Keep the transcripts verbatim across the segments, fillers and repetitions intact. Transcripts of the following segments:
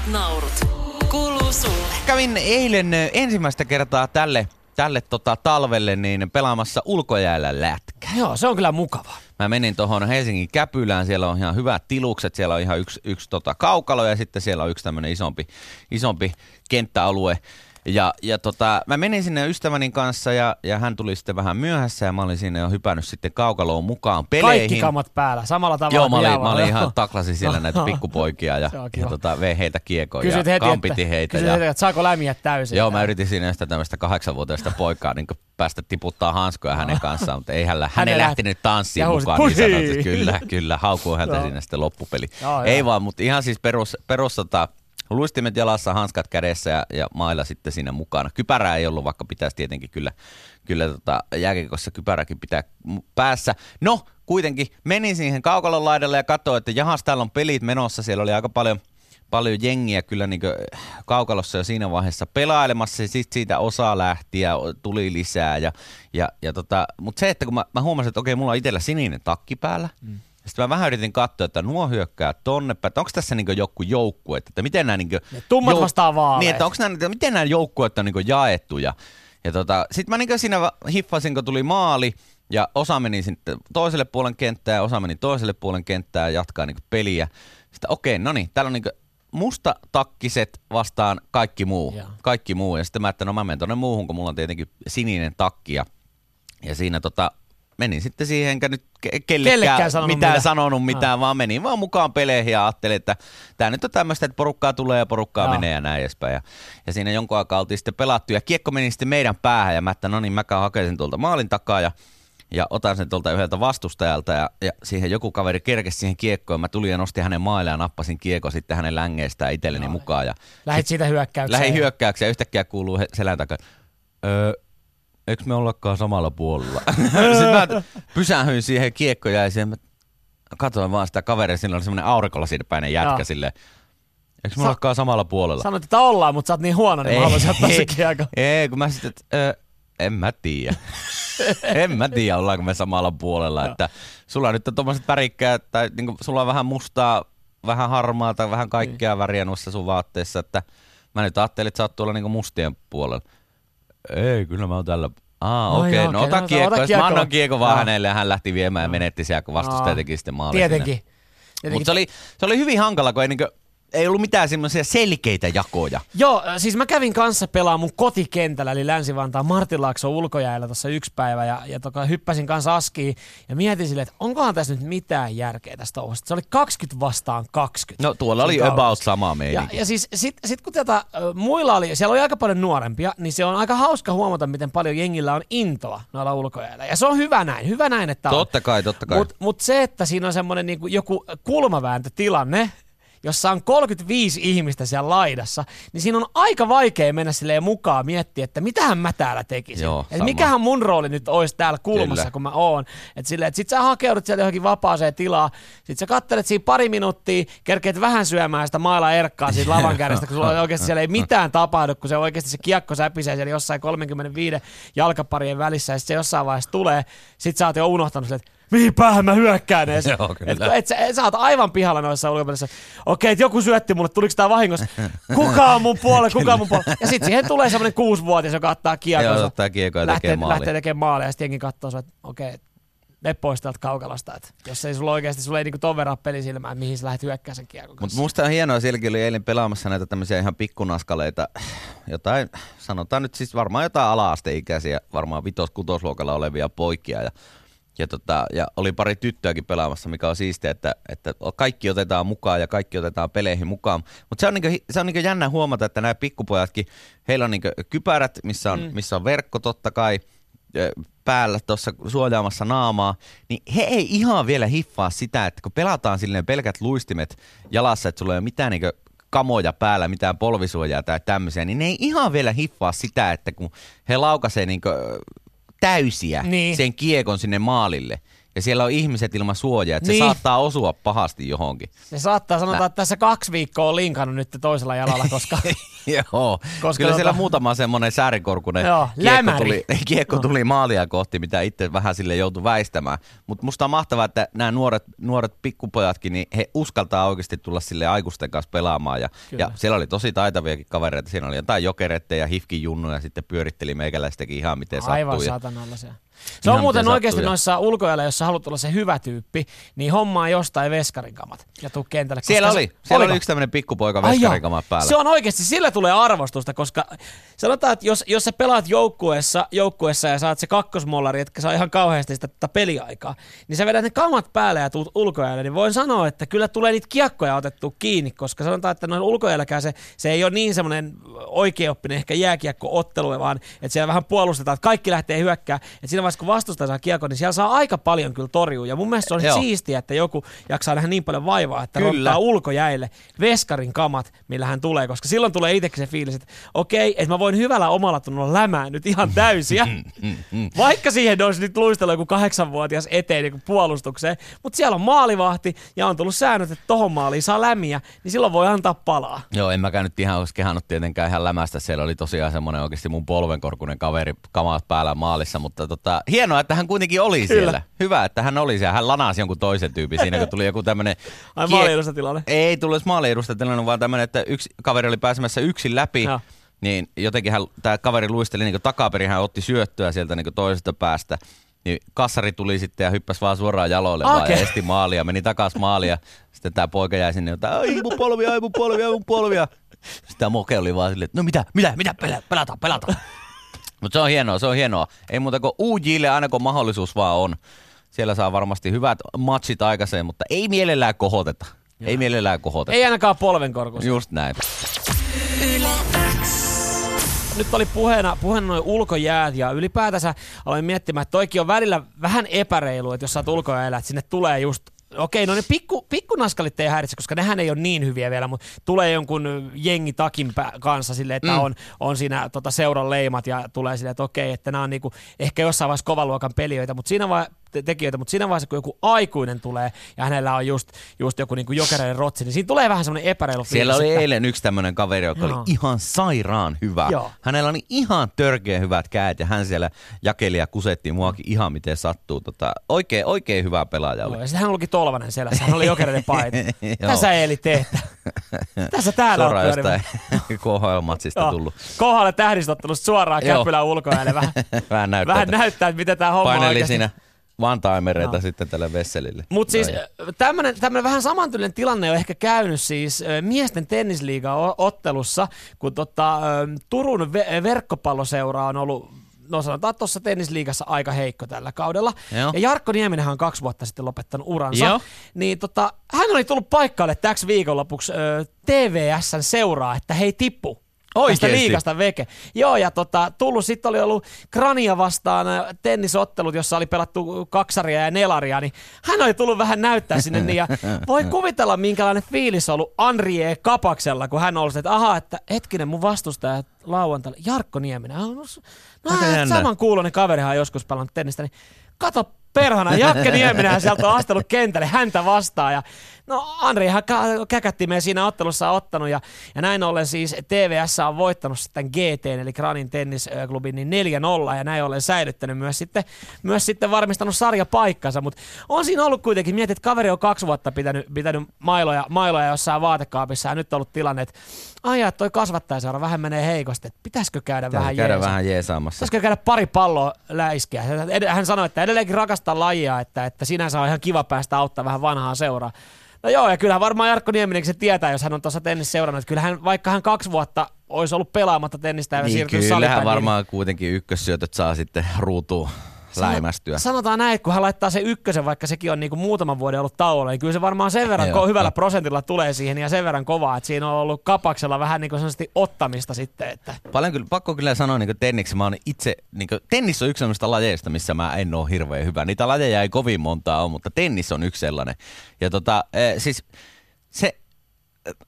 naurut. Kuuluu sulle. Kävin eilen ensimmäistä kertaa tälle, tälle tota, talvelle niin pelaamassa ulkojäällä lätkää. Joo, se on kyllä mukavaa. Mä menin tuohon Helsingin Käpylään, siellä on ihan hyvät tilukset, siellä on ihan yksi, yksi tota, kaukalo ja sitten siellä on yksi tämmöinen isompi, isompi kenttäalue. Ja, ja tota, mä menin sinne ystäväni kanssa ja, ja hän tuli sitten vähän myöhässä ja mä olin sinne jo hypännyt sitten kaukaloon mukaan peleihin. Kaikki kamat päällä, samalla tavalla. Joo, mä olin, mä olin ihan taklasin siellä näitä pikkupoikia ja, ja tota, vein heitä kiekoon kysyt ja heti, kampiti että, heitä. Kysyt ja, heti, että saako lämmiä täysin. Joo, mä yritin siinä sitä tämmöistä kahdeksanvuotiaista poikaa niin päästä tiputtaa hanskoja hänen kanssaan, mutta ei hän, hän ei lähtenyt tanssiin mukaan. Niin sanot, että kyllä, kyllä, haukuu häntä siinä sitten loppupeli. Joo, ei joo. vaan, mutta ihan siis perus, perus tota, luistimet jalassa, hanskat kädessä ja, ja mailla sitten siinä mukana. Kypärää ei ollut, vaikka pitäisi tietenkin kyllä, kyllä tota, jääkiekossa kypäräkin pitää päässä. No, kuitenkin menin siihen kaukalon laidalle ja katsoin, että jahas, täällä on pelit menossa. Siellä oli aika paljon, paljon jengiä kyllä niin kaukalossa jo siinä vaiheessa pelailemassa. Ja sitten siitä osa lähti ja tuli lisää. Ja, ja, ja tota, mutta se, että kun mä, mä huomasin, että okei, mulla on itsellä sininen takki päällä. Mm. Sitten mä vähän yritin katsoa, että nuo hyökkää tonne päin, että onko tässä niinku joku joukkue, että miten nämä niinku tummat jou- vastaan vaaleet. Niin, että onko nämä, miten nämä joukkueet on niinku jaettu ja, ja tota, sitten mä niinku siinä hiffasin, kun tuli maali ja osa meni sitten toiselle puolen kenttään ja osa meni toiselle puolen kenttään ja jatkaa niinku peliä. Sitten okei, no niin, täällä on niinku mustatakkiset vastaan kaikki muu, ja. kaikki muu ja sitten mä, että no mä menen tonne muuhun, kun mulla on tietenkin sininen takki ja, ja siinä tota menin sitten siihen, enkä nyt kellekään, kellekään sanonut mitään, mitään, sanonut mitään ah. vaan menin vaan mukaan peleihin ja ajattelin, että tämä nyt on tämmöistä, että porukkaa tulee ja porukkaa Jaa. menee ja näin edespäin. Ja, ja siinä jonkun aikaa oltiin sitten pelattu ja kiekko meni sitten meidän päähän ja mä, että no niin, mä hakesin sen tuolta maalin takaa ja, ja otan sen tuolta yhdeltä vastustajalta ja, ja siihen joku kaveri kerkesi siihen kiekkoon. Mä tulin ja nostin hänen maalle ja nappasin kiekko sitten hänen längeestään itselleni Jaa. mukaan. Ja lähit siitä hyökkäykseen. Lähdin hyökkäykseen ja yhtäkkiä kuuluu selän takaa. Öö, eikö me ollakaan samalla puolella? Sitten mä pysähyin siihen, kiekko jäi siihen. Mä katsoin vaan sitä kaveria, sillä oli semmoinen aurinkolasipäinen jätkä silleen. Eikö me Sa- ollakaan samalla puolella? Sanoit, että ollaan, mutta sä oot niin huono, niin ei, mä haluaisin ottaa se kiekko. Ei, kun mä sitten, että en mä tiedä. en mä tiedä, ollaanko me samalla puolella. Että sulla nyt on tommoset värikkäät, tai niin sulla on vähän mustaa, vähän harmaata, vähän kaikkea mm. väriä noissa sun vaatteissa. Että mä nyt ajattelin, että sä oot tuolla niin mustien puolella. Ei, kyllä mä oon tällä. Aa, no okei, okay. no ota no, kiekko. Ota kiekko. Mä annan kiekko vaan hänelle ja hän lähti viemään ja menetti siellä, kun vastustaja teki sitten maalle. Tietenkin. Mutta se oli, se oli hyvin hankala, kun ei, niin kuin, ei ollut mitään semmoisia selkeitä jakoja. Joo, siis mä kävin kanssa pelaamaan mun kotikentällä, eli Länsi-Vantaan Martinlaakson ulkojäällä tuossa yksi päivä, ja, ja toka, hyppäsin kanssa askiin ja mietin silleen, että onkohan tässä nyt mitään järkeä tästä touhusta. Se oli kaksikymmentä vastaan kaksikymmentä. No tuolla oli about sama meininki. Ja, ja siis sit, sit kun tätä muilla oli, siellä oli aika paljon nuorempia, niin se on aika hauska huomata, miten paljon jengillä on intoa noilla ulkojäällä. Ja se on hyvä näin, hyvä näin, että Totta kai, totta kai. Mutta mut se, että siinä on semmoinen niinku joku kulmavääntötilanne, jossa on kolmekymmentäviisi ihmistä siellä laidassa, niin siinä on aika vaikea mennä silleen mukaan miettiä, että mitähän mä täällä tekisin. Joo, että mikähän mun rooli nyt olisi täällä kulmassa, Kyllä. kun mä oon. Että silleen, että sit sä hakeudut sieltä johonkin vapaaseen tilaa, sit sä kattelet siinä pari minuuttia, kerkeet vähän syömään sitä mailla erkkaa siitä lavan kärjestä, kun sulla oikeasti siellä ei mitään tapahdu, kun se oikeasti se kiekko säpisee siellä jossain kolmekymmentäviisi jalkaparien välissä, ja sit se jossain vaiheessa tulee, sit sä oot jo unohtanut silleen, että mihin päähän mä hyökkään edes. Joo, et, et, et, sä oot aivan pihalla noissa ulkopelissä. Okei, että joku syötti mulle, tuliko tää vahingossa? Kuka on mun puolella, kuka on mun puolella? Ja sit siihen tulee semmonen kuusivuotias, joka ottaa kiekon. Joo, ottaa kiekon ja lähtee, tekee maali. Lähtee tekemään maalia ja sit jengi katsoo että okei, ne pois täältä kaukalasta. Et jos ei sulla oikeesti, sulla ei niinku ton verran pelisilmää, että mihin sä lähdet hyökkää sen kiekon kanssa. Mut musta on hienoa, sielläkin oli eilen pelaamassa näitä tämmöisiä ihan pikkunaskaleita, jotain, sanotaan nyt siis varmaan jotain ala-asteikäisiä, varmaan vitos-kutosluokalla olevia poikia ja Ja, tota, ja oli pari tyttöäkin pelaamassa, mikä on siistiä, että, että kaikki otetaan mukaan ja kaikki otetaan peleihin mukaan. Mutta se on, niinku, se on niinku jännä huomata, että nämä pikkupojatkin, heillä on niinku kypärät, missä on, mm. missä on verkko totta kai päällä tuossa suojaamassa naamaa, niin he ei ihan vielä hiffaa sitä, että kun pelataan silleen pelkät luistimet jalassa, että sulla ei ole mitään niinku kamoja päällä, mitään polvisuojaa tai tämmöisiä, niin ne ei ihan vielä hiffaa sitä, että kun he laukaisee niinku täysiä niin. sen kiekon sinne maalille. ja siellä on ihmiset ilman suojaa, että niin. se saattaa osua pahasti johonkin. Se saattaa sanoa, Nä. että tässä kaksi viikkoa on linkannut nyt toisella jalalla, koska... Joo, koska kyllä tota... siellä muutama semmoinen säärikorkunen kiekko tuli, kiekko tuli maalia kohti, mitä itse vähän sille joutui väistämään. Mutta musta on mahtavaa, että nämä nuoret, nuoret pikkupojatkin, niin he uskaltaa oikeasti tulla sille aikuisten kanssa pelaamaan. Ja, ja siellä oli tosi taitaviakin kavereita. Siinä oli jotain jokereita ja hifkin junnuja, sitten pyöritteli meikäläistäkin ihan miten sattuu. Aivan ja... satanalla se. Se on muuten oikeasti noissa ulkoajalla, jos sä haluat olla se hyvä tyyppi, niin hommaa jostain veskarin kamat ja tuu kentälle. Siellä oli. Siellä Oliko? oli yksi tämmöinen pikkupoika veskarin kamat päällä. Se on oikeasti, sillä tulee arvostusta, koska sanotaan, että jos, jos sä pelaat joukkueessa, joukkueessa ja saat se kakkosmollari, etkä saa ihan kauheasti sitä tätä peliaikaa, niin sä vedät ne kamat päälle ja tuut ulkoajalle, niin voin sanoa, että kyllä tulee niitä kiekkoja otettua kiinni, koska sanotaan, että noin ulkoajalläkään se, se ei ole niin semmoinen oikeaoppinen ehkä jääkiekko-ottelu, vaan että siellä vähän puolustetaan, että kaikki lähtee hyökkää, että siinä vaiheessa kun vastustaja saa kiekko, niin siellä saa aika paljon kyllä torjua. Ja mun mielestä se on Joo. siistiä, että joku jaksaa nähdä niin paljon vaivaa, että Kyllä. rottaa ulkojäille veskarin kamat, millä hän tulee, koska silloin tulee itsekin se fiilis, että okei, että mä voin hyvällä omalla tunnolla lämää nyt ihan täysiä, vaikka siihen olisi nyt luistella joku kahdeksanvuotias eteen niin puolustukseen, mutta siellä on maalivahti ja on tullut säännöt, että tohon maaliin saa lämiä, niin silloin voi antaa palaa. Joo, en mäkään nyt ihan olisi kehannut tietenkään ihan lämästä. Siellä oli tosiaan semmoinen oikeasti mun polvenkorkunen kaveri kamat päällä maalissa, mutta tota, hienoa, että hän kuitenkin oli Kyllä. siellä. Hyvä, että hän oli siellä. Hän lanasi jonkun toisen tyypin siinä, kun tuli joku tämmöinen... Ai kie- maaliedustatilanne. Ei tullut edes maaliedustatilanne, vaan tämmöinen, että yksi kaveri oli pääsemässä yksin läpi. Joo. Niin jotenkin hän, tämä kaveri luisteli niin takaperin, hän otti syöttöä sieltä niin toisesta päästä. Niin kassari tuli sitten ja hyppäsi vaan suoraan jaloille okay. vaan ja esti maalia, meni takas maalia. Sitten tämä poika jäi sinne jotain, ai mun polvia, ai mun polvia, ai mun polvia. Sitten tämä moke oli vaan silleen, että no mitä, mitä, mitä, pelata, pelata. Mutta se on hienoa, se on hienoa. Ei muuta kuin U J:lle aina kun mahdollisuus vaan on. Siellä saa varmasti hyvät matchit aikaiseen, mutta ei mielellään kohoteta. Joo. Ei mielellään kohoteta. Ei ainakaan polvenkorkussa. Just näin. Yle X. Nyt oli puheena, puheena noin ulkojäät ja ylipäätänsä aloin miettimään, että toikin on välillä vähän epäreilu, että jos sä oot ulkojäällä, että sinne tulee just okei, no ne pikku, pikkunaskalit ei häiritse, koska nehän ei ole niin hyviä vielä, mutta tulee jonkun jengi takin pä- kanssa silleen, että mm. on, on siinä tota, seuran leimat ja tulee silleen, että okei, että nämä on niinku, ehkä jossain vaiheessa kovan luokan pelijöitä, mutta siinä vai, te- tekijöitä, mutta siinä vaiheessa, kun joku aikuinen tulee ja hänellä on just, just joku niinku jokereiden rotsi, niin siinä tulee vähän semmoinen epäreilu fiilis. Siellä oli että... eilen yksi tämmöinen kaveri, joka Joo. oli ihan sairaan hyvä. Joo. Hänellä oli ihan törkeän hyvät kädet ja hän siellä jakeli ja kusetti muakin ihan miten sattuu. Tota, oikein, oikein hyvä pelaaja oli. Joo, ja sitten hän olikin Tolvanen selässä, hän oli jokereiden paita. Tässä Eeli tehtä. Tässä täällä on suoraan jostain K H L-matsista tullut. Kohdalle tähdistottelusta suoraan käppylän ulkoajalle. Vähän, vähän näyttää, vähän näyttää, että miten tämä homma paineli oikeasti. siinä one-timereita No. sitten tälle Vesselille. Mutta siis tämmöinen vähän samantyylinen tilanne on ehkä käynyt siis ö, miesten tennisliigan ottelussa, kun tota, ö, Turun ve- verkkopalloseura on ollut, no sanotaan tuossa tennisliigassa aika heikko tällä kaudella. Joo. Ja Jarkko Nieminenhän on kaksi vuotta sitten lopettanut uransa. Joo. Niin tota, hän oli tullut paikalle täksi viikonlopuksi ö, T V S:n seuraa, että hei tippu. Tästä Oikeesti? liigasta veke. Joo, ja tota, tullut sitten oli ollut Krania vastaan ä, tennisottelut, jossa oli pelattu kaksaria ja nelaria, niin hän oli tullut vähän näyttää sinne, niin ja voi kuvitella, minkälainen fiilis on ollut Andrie Kapaksella, kun hän on ollut, että aha, että hetkinen, mun vastustaja lauantaina, Jarkko Nieminen, no, no saman kuuloinen kaverihan on joskus pelannut tennistä, niin kato perhana, Jakke Nieminenhän sieltä on astellut kentälle häntä vastaan ja no Andrihan kä- käkättimeen siinä ottelussa ottanut ja, ja näin ollen siis T V S on voittanut sitten G T eli Granin tennisklubin niin neljä nolla ja näin ollen säilyttänyt myös sitten, myös sitten varmistanut sarjapaikkansa, mutta on siinä ollut kuitenkin, mietit, että kaveri on kaksi vuotta pitänyt, pitänyt mailoja, mailoja jossain vaatekaapissa ja nyt on ollut tilanne, että aijaa, toi kasvattajaseura vähän menee heikosti, että pitäisikö käydä Pitäisi vähän käydä jeesaa. vähän jeesaamassa. Pitäisikö käydä pari palloa läiskiä. Hän sanoi, että edelleenkin rakastaa lajia, että, että sinänsä on ihan kiva päästä auttaa vähän vanhaa seuraa. No joo, ja kyllähän varmaan Jarkko Nieminenkin se tietää, jos hän on tuossa tennis seurannut, että kyllähän vaikka hän kaksi vuotta olisi ollut pelaamatta tennistä ja Niin, siirtynyt kyllähän salibändiin. varmaan kuitenkin ykkössyötöt saa sitten ruutuun läimästyä. Sanotaan näin, että kun hän laittaa se ykkösen, vaikka sekin on niinku muutaman vuoden ollut tauolla, niin kyllä se varmaan sen verran Joo, ko- hyvällä no. prosentilla tulee siihen ja sen verran kovaa, että siinä on ollut Kapaksella vähän niin kuin ottamista sitten. Että. Paljon kyllä, pakko kyllä sanoa niin tenniksi, mä oon itse, niin kuin, tennis on yksi sellaista lajeista, missä mä en ole hirveän hyvä. Niitä lajeja ei kovin montaa ole, mutta tennis on yksi sellainen. Ja tota, e, siis se,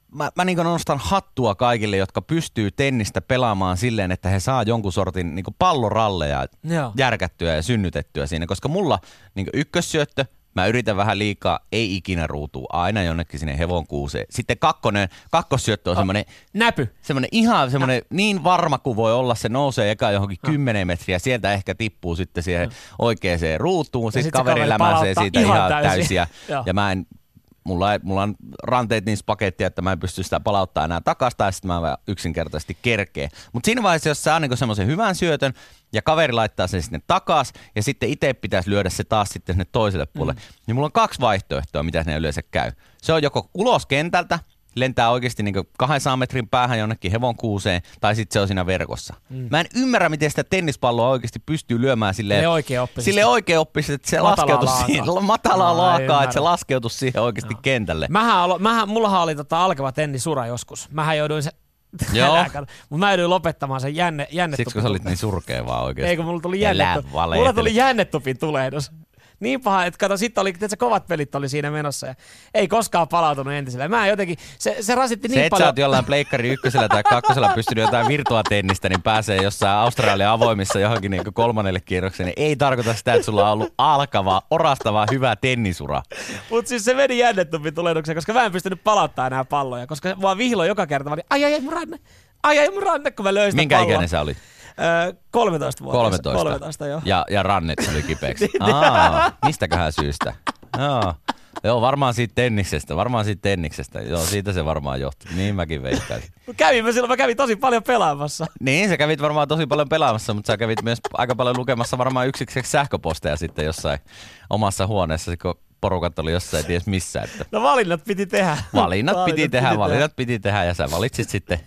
mä, mä niin nostan hattua kaikille, jotka pystyy tennistä pelaamaan silleen, että he saa jonkun sortin niin palloralleja Joo. järkättyä ja synnytettyä siinä, koska mulla niin ykkössyöttö, mä yritän vähän liikaa, ei ikinä ruutuu, aina jonnekin sinne hevonkuuseen. Sitten kakkonen, kakkossyöttö on oh, semmoinen näpy. Semmoinen ihan semmoinen niin varma kuin voi olla, se nousee eka johonkin no. kymmenen metriä, sieltä ehkä tippuu sitten siihen no. oikeaan ruutuun, sitten sit kaveri, kaveri lämäisee siitä ihan, ihan täysiä. Ja mä en, mulla, ei, mulla on ranteet niin pakettia, että mä en pysty sitä palauttaa enää takaisin, tai sitten mä yksinkertaisesti kerkeen. Mutta siinä vaiheessa, jos saa niinku semmoisen hyvän syötön, ja kaveri laittaa sen sinne takas, ja sitten itse pitäisi lyödä se taas sitten sinne toiselle puolelle. Mm. Niin mulla on kaksi vaihtoehtoa, mitä ne yleensä käy. Se on joko ulos kentältä, lentää oikeasti niin kahdensadan metrin päähän jonnekin hevonkuuseen, tai sitten se on siinä verkossa. Mm. Mä en ymmärrä, miten sitä tennispalloa oikeasti pystyy lyömään silleen sille oikeaoppisesti, että se laskeutuisi siihen, matalaa no, laakaa, että se laskeutuisi siihen oikeasti no. kentälle. Mähän, alo, mähän, mullahan oli tota alkava tennisura joskus. Mähän jouduin se Joo. Mutta mä joudun lopettamaan sen jänne, jännetupin. Siksi kun sä olit niin surkea vaan oikeesti. Ei kun mulla tuli, jännetu, mulla tuli jännetupin tulehdus. Niin paha, että kato, sitten oli, että kovat pelit oli siinä menossa ja ei koskaan palautunut entiselle. Mä jotenkin, se, se rasitti niin se, paljon. Se, että sä oot jollain pleikkari ykkösellä tai kakkosella pystynyt jotain virtuatennistä, niin pääsee jossain Australian avoimissa johonkin niin kolmannelle kierrokseen, niin ei tarkoita sitä, että sulla on ollut alkava, orastava, hyvä tennisura. Mut siis se meni jännetupin tulehdukseen, koska mä en pystynyt palauttaa enää palloja, koska mua vihlo joka kerta, mä olin, ai ai ai mun ranne, ai ai mun ranne, kun mä löin sitä Minkä palloa. ikäinen sä olit? Öö, kolmetoista vuotta. kolmetoista. kolmetoista joo. Ja, ja rannet tuli kipeäksi. Aa, mistäköhän syystä? Joo. Joo, varmaan siitä tenniksestä, varmaan siitä tenniksestä. Joo, siitä se varmaan johtuu. Niin mäkin veikkaisin. Kävin mä silloin, mä kävin tosi paljon pelaamassa. Niin, sä kävit varmaan tosi paljon pelaamassa, mutta sä kävit myös aika paljon lukemassa varmaan yksikseen sähköposteja sitten jossain omassa huoneessa, kun porukat oli jossain ties missä. Että no valinnat piti tehdä. Valinnat, valinnat piti tehdä, piti valinnat tehdä. piti tehdä ja sä valitsit sitten.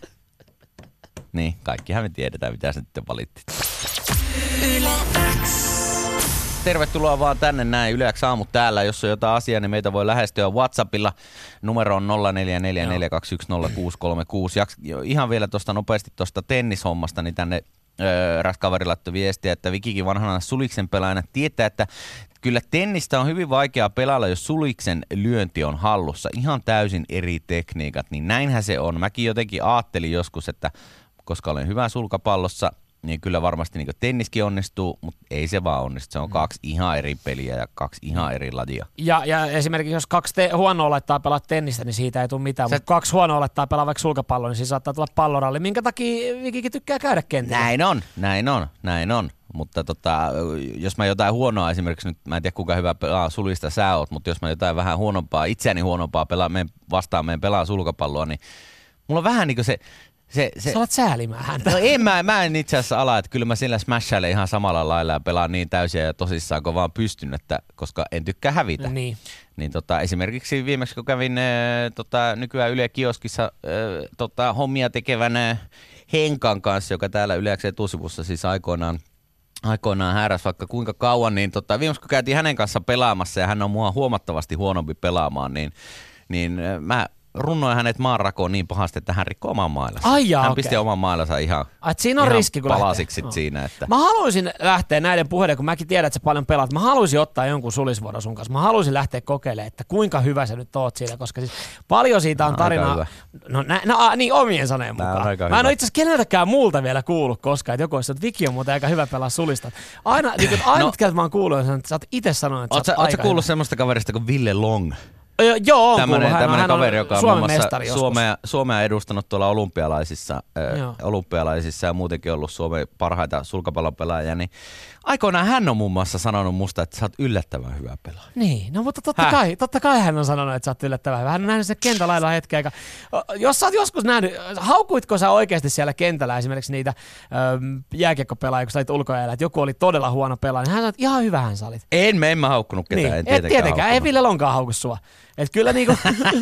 Niin, kaikkihan me tiedetään, mitä sä nyt valittit. Yle X. Tervetuloa vaan tänne näin Yle X Aamut täällä. Jos on jotain asiaa, niin meitä voi lähestyä WhatsAppilla. Numero on nolla neljä neljä neljä kaksi yksi nolla kuusi kolme kuusi. Ja ihan vielä tuosta nopeasti tuosta tennishommasta, niin tänne öö, eräs kaveri laittoi viestiä, että Vikikin vanhana Suliksen pelaajana tietää, että kyllä tennistä on hyvin vaikea pelailla, jos Suliksen lyönti on hallussa. Ihan täysin eri tekniikat, niin näinhän se on. Mäkin jotenkin ajattelin joskus, että koska olen hyvä sulkapallossa, niin kyllä varmasti niin tenniskin onnistuu, mutta ei se vaan onnistu. Se on kaksi ihan eri peliä ja kaksi ihan eri lajia. Ja, ja esimerkiksi jos kaksi te- huonoa laittaa pelaa tennistä, niin siitä ei tule mitään. Sä... Mutta kaksi huonoa laittaa pelaa vaikka sulkapalloa, niin siinä saattaa tulla palloralli. Minkä takia Vikikin tykkää käydä kentillä? Näin on, näin on, näin on. Mutta tota, jos mä jotain huonoa esimerkiksi nyt, mä en tiedä kuinka hyvä pelaa sulista sä oot, mutta jos mä jotain vähän huonompaa, itseäni huonompaa pelaa, meen vastaan meen pelaa sulkapalloa, niin mulla on vähän niin kuin se... Se, se, Sä alat säälimään häntä. No en mä, mä en itse asiassa ala, että kyllä mä siellä smashailen ihan samalla lailla ja pelaan niin täysiä ja tosissaan kun vaan pystyn, että, koska en tykkää hävitä. Niin. Niin tota, esimerkiksi viimeksi kun kävin äh, tota, nykyään Yle Kioskissa äh, tota, hommia tekevän äh, Henkan kanssa, joka täällä Yle X etusivussa siis aikoinaan aikoinaan häräs vaikka kuinka kauan, niin tota, viimeksi kun käytiin hänen kanssa pelaamassa ja hän on mua huomattavasti huonompi pelaamaan, niin, niin äh, mä runnoin hänet maanrakoon niin pahasti, että hän rikkoi oman mailansa. Ai jaa, hän okay. pisti oman mailansa ihan, Ai, siinä on ihan riski, kun palasiksi no. siinä. Että... Mä haluaisin lähteä näiden puheiden, kun mäkin tiedän, että sä paljon pelaat. Mä haluaisin ottaa jonkun sulisvuoro sun kanssa. Mä haluaisin lähteä kokeilemaan, että kuinka hyvä sä nyt oot siinä, koska siis paljon siitä on tarinaa. No, nä, no a, niin omien sanojen mukaan. Mä en ole itse asiassa keneltäkään muulta vielä kuullut koskaan, että joku olisi, että Viki on muuten aika hyvä pelaa sulista. Aina, niin, ainut, no, keltä mä oon kuullut, että sä oot itse sanonut, että oot sä oot aika kuullut hyvä. Semmoista kaverista kuin Ville Long? Joo, on tämmönen, kuullut. Hän, tämmönen hän kaveri, on joka on Suomen muun muassa mestari Suomea, Suomea edustanut tuolla olympialaisissa, äh, olympialaisissa ja muutenkin ollut Suomen parhaita sulkapallopelaajia, niin aikoinaan hän on muun muassa sanonut musta, että sä oot yllättävän hyvä pelaaja. Niin, no mutta totta kai, totta kai hän on sanonut, että sä oot yllättävän hyvä. Hän on nähnyt sen kentälailla hetkeä. Jos sä oot joskus nähnyt, haukuitko sä oikeasti siellä kentällä esimerkiksi niitä ähm, jääkiekkopelaajia, kun sä olit ulkoajalla, että joku oli todella huono pelaaja, niin hän sanoi, että ihan hyvähän sä olit. En, mä en mä haukkunut ketään, niin, en tietenkään, tietenkään ei Ville Lonkaan hauku sua. Et kyllä niinku...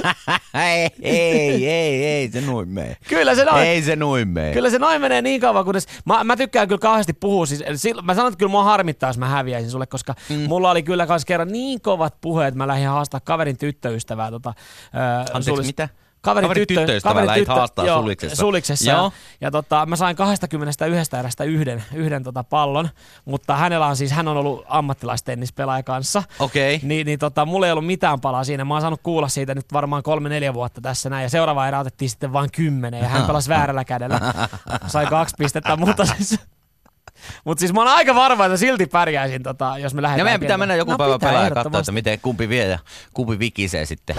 ei, ei, ei, ei se noin mene. Kyllä se noin. Ei se noin mene. Kyllä se noin menee niin kauan, kunnes... Mä, mä tykkään kyllä kauheasti puhua. Siis, mä sanon, että kyllä mua harmittaa, jos mä häviäisin sulle, koska mm. mulla oli kyllä kans kerran niin kovat puheet, mä lähdin haastaa kaverin tyttöystävää. Tota, Anteeksi, sulis... mitä? Kaverin, Kaverin tyttö, tyttöystävä lähit haastaa joo, Suliksessa. Suliksessa. Joo. Ja, ja tota, mä sain kaksikymmentäyksi erästä yhden, yhden tota pallon, mutta hänellä on siis, hän on ollut ammattilaistennispelaaja kanssa. Okei. Okay. Niin, niin tota, mulla ei ollut mitään palaa siinä. Mä oon saanut kuulla siitä nyt varmaan kolme, neljä vuotta tässä näin. Ja seuraava erä otettiin sitten vain kymmenen ja hän pelasi väärällä kädellä. Sai kaksi pistettä, mutta siis... Mutta siis mä oon aika varma, että silti pärjäisin, tota, jos me lähdetään. Ja meidän pitää mennä joku no, päivä pelaa ja katsoa, ehdottomasti. että miten kumpi vie ja kumpi vikisee sitten.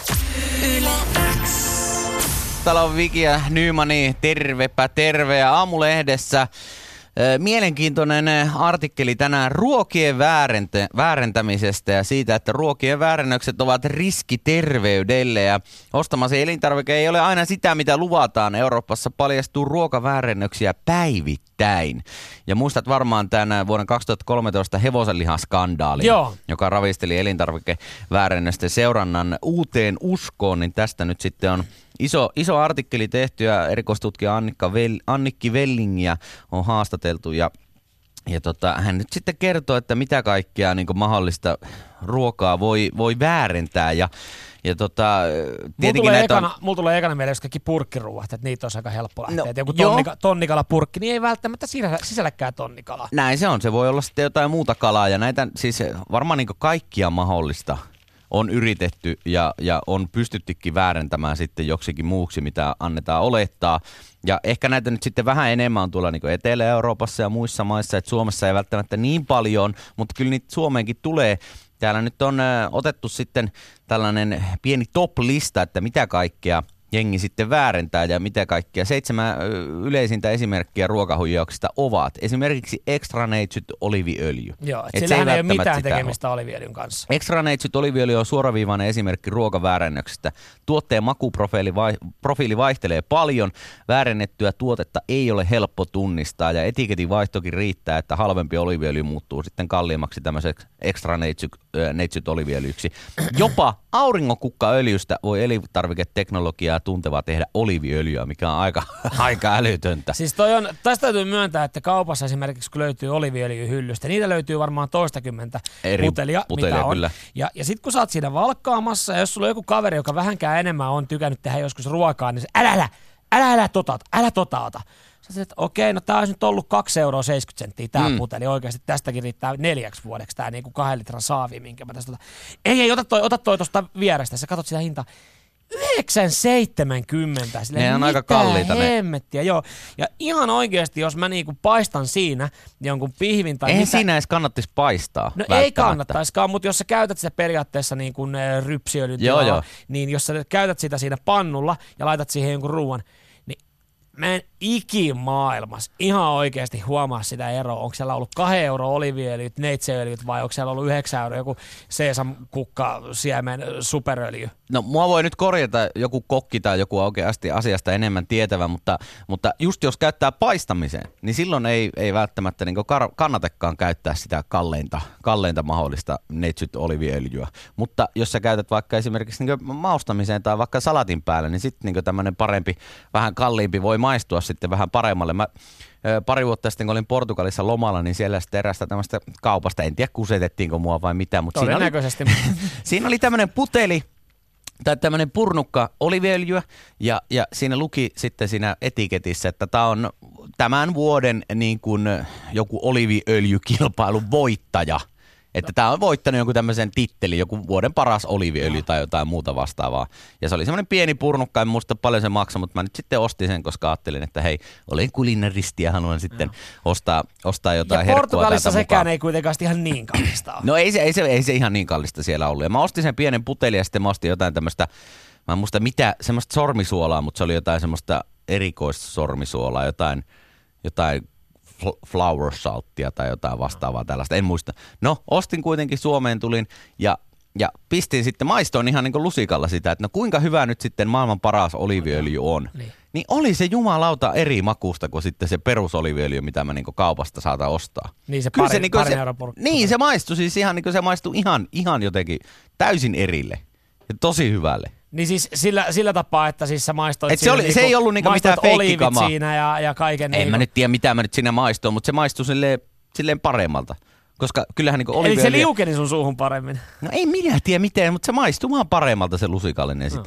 Yle X. Täällä on Viki ja Nymani, tervepä terve. Ja Aamulehdessä äh, mielenkiintoinen artikkeli tänään ruokien väärente- väärentämisestä ja siitä, että ruokien väärennökset ovat riski terveydelle. Ja ostamasi elintarvike ei ole aina sitä, mitä luvataan. Euroopassa paljastuu ruokaväärennöksiä päivittäin. Ja muistat varmaan tämän vuoden kaksituhattakolmetoista hevosenlihaskandaali, Joo. joka ravisteli elintarvikeväärennösten seurannan uuteen uskoon, niin tästä nyt sitten on iso, iso artikkeli tehty ja erikoistutkija Annikka Vel, Annikki Vellingiä on haastateltu ja, ja tota, hän nyt sitten kertoo, että mitä kaikkea niin kuin mahdollista ruokaa voi, voi väärentää ja Ja tota, mulla tulee, näitä ekana, on... mulla tulee ekana mieleen kaikki purkkiruuat, että niitä olisi aika helppo lähteä. No, No, joku joo. tonnika, tonnikala purkki, niin ei välttämättä sisällä, sisälläkään tonnikalaa. Näin se on. Se voi olla sitten jotain muuta kalaa ja näitä siis varmaan niin kaikkia mahdollista on yritetty ja, ja on pystyttykin väärentämään sitten joksikin muuksi, mitä annetaan olettaa. Ja ehkä näitä nyt sitten vähän enemmän on tuolla niin Etelä-Euroopassa ja muissa maissa, että Suomessa ei välttämättä niin paljon, mutta kyllä niitä Suomeenkin tulee. Täällä nyt on ö, otettu sitten tällainen pieni top-lista, että mitä kaikkea jengi sitten väärentää ja mitä kaikkea. Seitsemän ö, yleisintä esimerkkiä ruokahuijauksista ovat esimerkiksi extra neitsyt oliviöljy. Joo, Et että se sillähän ei ole välttämättä mitään sitä tekemistä oliviöljyn kanssa. Extra neitsyt oliviöljy on suoraviivainen esimerkki ruokaväärennöksestä. Tuotteen makuprofiili vai, profiili vaihtelee paljon. Väärennettyä tuotetta ei ole helppo tunnistaa ja etiketin vaihtokin riittää, että halvempi oliviöljy muuttuu sitten kalliimmaksi tämmöiseksi extra neitsyt, neitsyt oliviöljyksi. Jopa auringonkukkaöljystä voi elintarviketeknologiaa tuntevaa tehdä oliviöljyä, mikä on aika, aika älytöntä. Siis toi on, tästä täytyy myöntää, että kaupassa esimerkiksi kun löytyy oliviöljyhyllystä, niitä löytyy varmaan toistakymmentä Eri putelia, putelia, mitä on. kyllä. Ja, ja sit kun sä oot siinä valkkaamassa, ja jos sulla on joku kaveri, joka vähänkään enemmän on tykännyt tehdä joskus ruokaa, niin se, älä, älä, älä, älä tota, älä tota ota. Sä sanoit, että okei, no tää olisi nyt ollut kaksi euroa seitsemänkymmentä senttiä tää mm. puteli. Oikeasti tästäkin riittää neljäksi vuodeksi tää niinku kahden litran saavi, minkä mä tästä otan. Ei, ei, ota toi, ota toi tosta vierestä. Sä katot sitä hintaa. yhdeksän seitsemänkymmentä. Ne on aika kalliita ne. Hemmettiä, joo. Ja ihan oikeasti, jos mä niinku paistan siinä jonkun pihvin tai Eihän mitä... siinä edes kannattaisi paistaa. No ei kannattaisikaan, mutta jos sä käytät sitä periaatteessa niin kuin rypsiöljyn Joo, tilaa, joo. niin jos sä käytät sitä siinä pannulla ja laitat siihen jonkun ruuan, niin mä en ikimaailmassa ihan oikeasti huomaa sitä eroa. Onko siellä ollut kahden euroa oliviöljyt, neitseöljyt vai onko siellä ollut yhdeksän euroa joku seesamkukka siemen superöljy? No mua voi nyt korjata joku kokki tai joku oikeasti asiasta enemmän tietävä, mutta, mutta just jos käyttää paistamiseen, niin silloin ei, ei välttämättä niin kannatakaan käyttää sitä kalleinta, kalleinta mahdollista neitsyt oliviöljyä. Mutta jos sä käytät vaikka esimerkiksi niin maustamiseen tai vaikka salatin päälle, niin sitten niin tämmöinen parempi, vähän kalliimpi voi maistua sitten vähän paremmalle. Mä ö, pari vuotta sitten, kun olin Portugalissa lomalla, niin siellä sitten erästä tämmöistä kaupasta, en tiedä kusetettiinko mua vai mitä, mutta siinä oli, Todennäköisesti. siinä oli tämmöinen puteli, tai tämmöinen purnukka oliviöljyä, ja, ja siinä luki sitten siinä etiketissä, että tämä on tämän vuoden niin kuin joku oliviöljykilpailun voittaja. Että tämä on voittanut jonkun tämmöisen tittelin, joku vuoden paras oliviöljy tai jotain muuta vastaavaa. Ja se oli semmoinen pieni purnukka, en muista paljon se maksoi, mutta mä nyt sitten ostin sen, koska ajattelin, että hei, olen kulinaristi ja haluan sitten ostaa, ostaa jotain Ja herkkua Portugalissa täältä sekään mukaan. ei kuitenkaan ihan niin kallista ole. No ei se, ei, se, ei se ihan niin kallista siellä ollut. Ja mä ostin sen pienen putelin ja sitten mä ostin jotain tämmöistä, mä en muista mitä, semmoista sormisuolaa, mutta se oli jotain semmoista erikoista sormisuolaa, jotain, jotain flower salttia tai jotain vastaavaa tällaista, en muista. No, ostin kuitenkin Suomeen, tulin ja, ja pistin sitten maistoon ihan niin kuin lusikalla sitä, että no kuinka hyvä nyt sitten maailman paras oliviöljy on. Niin. Niin oli se jumalauta eri makusta kuin sitten se perusoliviöljy, mitä mä niin kuin kaupasta saatan ostaa. Niin se Kyllä pari, niin kuin parin se, euron purkki. niin se maistui siis ihan, niin kuin se maistui ihan, ihan jotenkin täysin erille ja tosi hyvälle. Niin siis sillä, sillä tapaa, että siis sä maistoit Et se, siinä oli, niinku, se ei ollut niinku mitään maistoit oliivit feikkikamaa. siinä ja, ja kaiken. En niinku. mä nyt tiedä, mitä mä nyt siinä maistoon, mutta se maistui silleen, silleen paremmalta. Koska kyllähän niinku Eli oliviöljy... se liukeni sun suuhun paremmin. No ei minä tiedä miten, mutta se maistuu vaan paremmalta se lusikallinen sitä.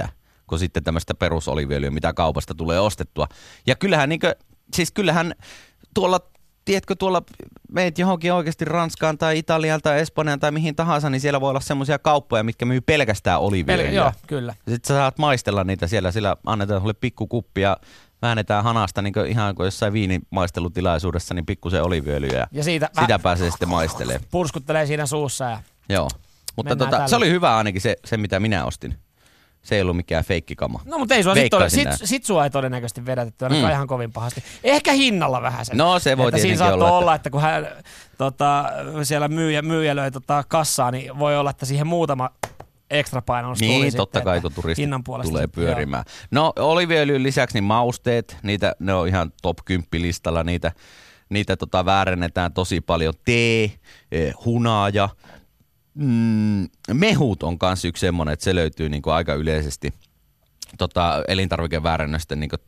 kuin sitten tämmöistä perusoliviöljyä, mitä kaupasta tulee ostettua. Ja kyllähän, niin kuin, siis kyllähän tuolla, tiedätkö, tuolla meet johonkin oikeasti Ranskaan tai Italiaan tai Espanjaan tai mihin tahansa, niin siellä voi olla semmoisia kauppoja, mitkä myy pelkästään oliviöljyä. Pel- joo, kyllä. Sitten sä saat maistella niitä siellä, sillä annetaan sulle pikkukuppi ja väännetään hanasta niin kuin ihan kuin jossain viinimaistelutilaisuudessa, niin pikkusen oliviöljyä ja siitä sitä pääsee sitten maistelemaan. Purskuttelee siinä suussa ja joo, mutta tota, se oli hyvä ainakin se, se, mitä minä ostin. Se ei ollut mikään feikkikama. No mutta ei sua sit, sit, sit sua ei todennäköisesti vedätetty ainakaan mm. ihan kovin pahasti. Ehkä hinnalla vähän sen. No se voi tietenkin siinä olla. Siinä olla, että... että kun hän tota, siellä myyjä, myyjä löi tota, kassaa, niin voi olla, että siihen muutama ekstra painonnus niin, tuli niin, sitten. totta kai kun turistit tulee sitten, pyörimään. Joo. No oliviöljyn lisäksi niin mausteet, niitä, ne on ihan top kymmenen listalla, niitä, niitä tota, väärennetään tosi paljon. Tee, eh, hunaja, mm, mehut on myös yksi semmoinen, että se löytyy niinku aika yleisesti tota, elintarvikeväärännösten niinku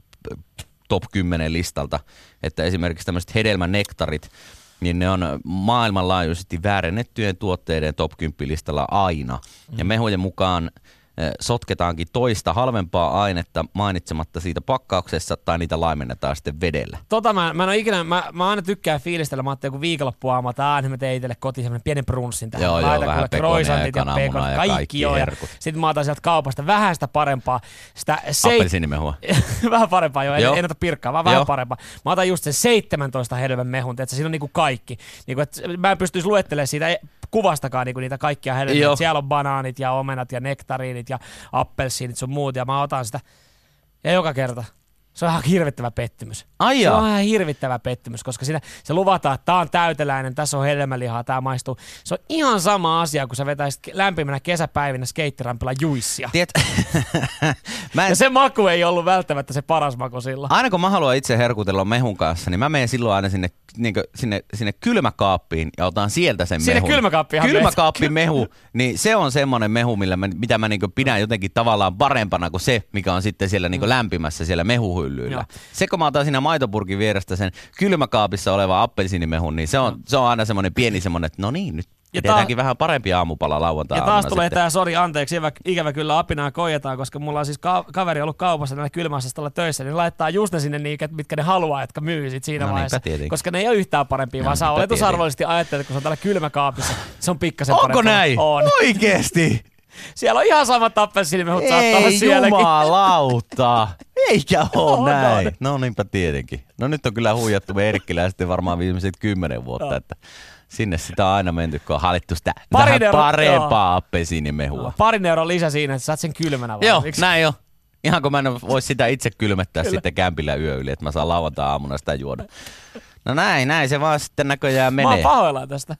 top kymmenen listalta, että esimerkiksi tämmöiset hedelmänektarit, niin ne on maailmanlaajuisesti väärennettyjen tuotteiden top kymmenen listalla aina. Mm. Ja mehujen mukaan sotketaankin toista halvempaa ainetta mainitsematta siitä pakkauksessa tai niitä laimennetaan sitten vedellä. Tota mä, mä en ole ikinä, mä, mä aina tykkään fiilistellä, mä ajattelin joku viikonloppuaama, että aah, niin mä tein itselle kotiin semmoinen pienen brunssin tähän. Joo, joo, vähän croissantit ja pekon, ja kaikki, kaikki joo. herkut. Sitten mä otan sieltä kaupasta vähän sitä parempaa. Sitä seit... Appelsiinimehua. vähän parempaa, joo, joo. En, en ota pirkkaa, vaan vähän parempaa. Mä otan just sen seitsemäntoista hedelmän mehun, että siinä on niinku kaikki. Niinku, että mä en pystyisi luettelemaan siitä kuvastakaan niinku niitä kaikkia hedelmiä. Siellä on banaanit ja omenat ja nektariinit ja appelsiinit sun muut, ja mä otan sitä. Ja joka kerta. Se on ihan hirvittävä pettymys. Ai se on ihan hirvittävä pettymys, koska siinä se luvataan, että tää on täyteläinen, tässä on hedelmälihaa, tää maistuu. Se on ihan sama asia, kun sä vetäisit lämpimänä kesäpäivinä skeittirampilla juissia. Tiet... mä en... Ja se maku ei ollut välttämättä se paras maku silloin. Aina kun mä haluan itse herkutella mehun kanssa, niin mä menen silloin aina sinne, niin kuin, sinne, sinne kylmäkaappiin ja otan sieltä sen sinne mehun. Kylmäkaappihan Kylmäkaappi mehu, niin se on semmoinen mehu, millä mä, mitä mä niin kuin pidän jotenkin tavallaan parempana kuin se, mikä on sitten siellä niin kuin lämpimässä siellä mehuhyllyillä. Joo. Se kun mä otan siinä maitopurkin vierestä sen kylmäkaapissa oleva appelsiinimehun, niin se on, se on aina semmoinen pieni semmoinen, että no niin, nyt tehdäänkin vähän parempi aamupala lauantai-aamuna. Ja taas tulee sitten. tää, sori anteeksi, ikävä, ikävä kyllä apinaa koijataan, koska mulla on siis ka- kaveri ollut kaupassa näillä kylmäosastolla töissä, niin laittaa just ne sinne niitä, mitkä ne haluaa, jotka myy sit siinä no vaiheessa. Niinpä, koska ne ei ole yhtään parempia, no, vaan sä oletusarvoisesti ajattelet, että kun se on täällä kylmäkaapissa, se on pikkasen Onko parempaa. näin? On. Oikeesti? Siellä on ihan samat appelsiinimehut, saattaa olla sielläkin. Ei jumalauta. Eikä oo no, näin. No, no niinpä tietenkin. No nyt on kyllä huijattu me Erkkilää sitten varmaan viimeiset kymmenen vuotta, no. Että sinne sitä on aina menty, kun on hallittu sitä Parin vähän euro, parempaa joo. appelsiinimehua. No, parin euron lisä siinä, että saat sen kylmänä vaan. Joo, Miksi? näin jo. Ihan kun mä en vois sitä itse kylmettää kyllä. Sitten kämpillä yö yli, että mä saan lauantai-aamuna sitä juoda. No näin, näin se vaan sitten näköjään menee. Mä oon pahoillaan tästä.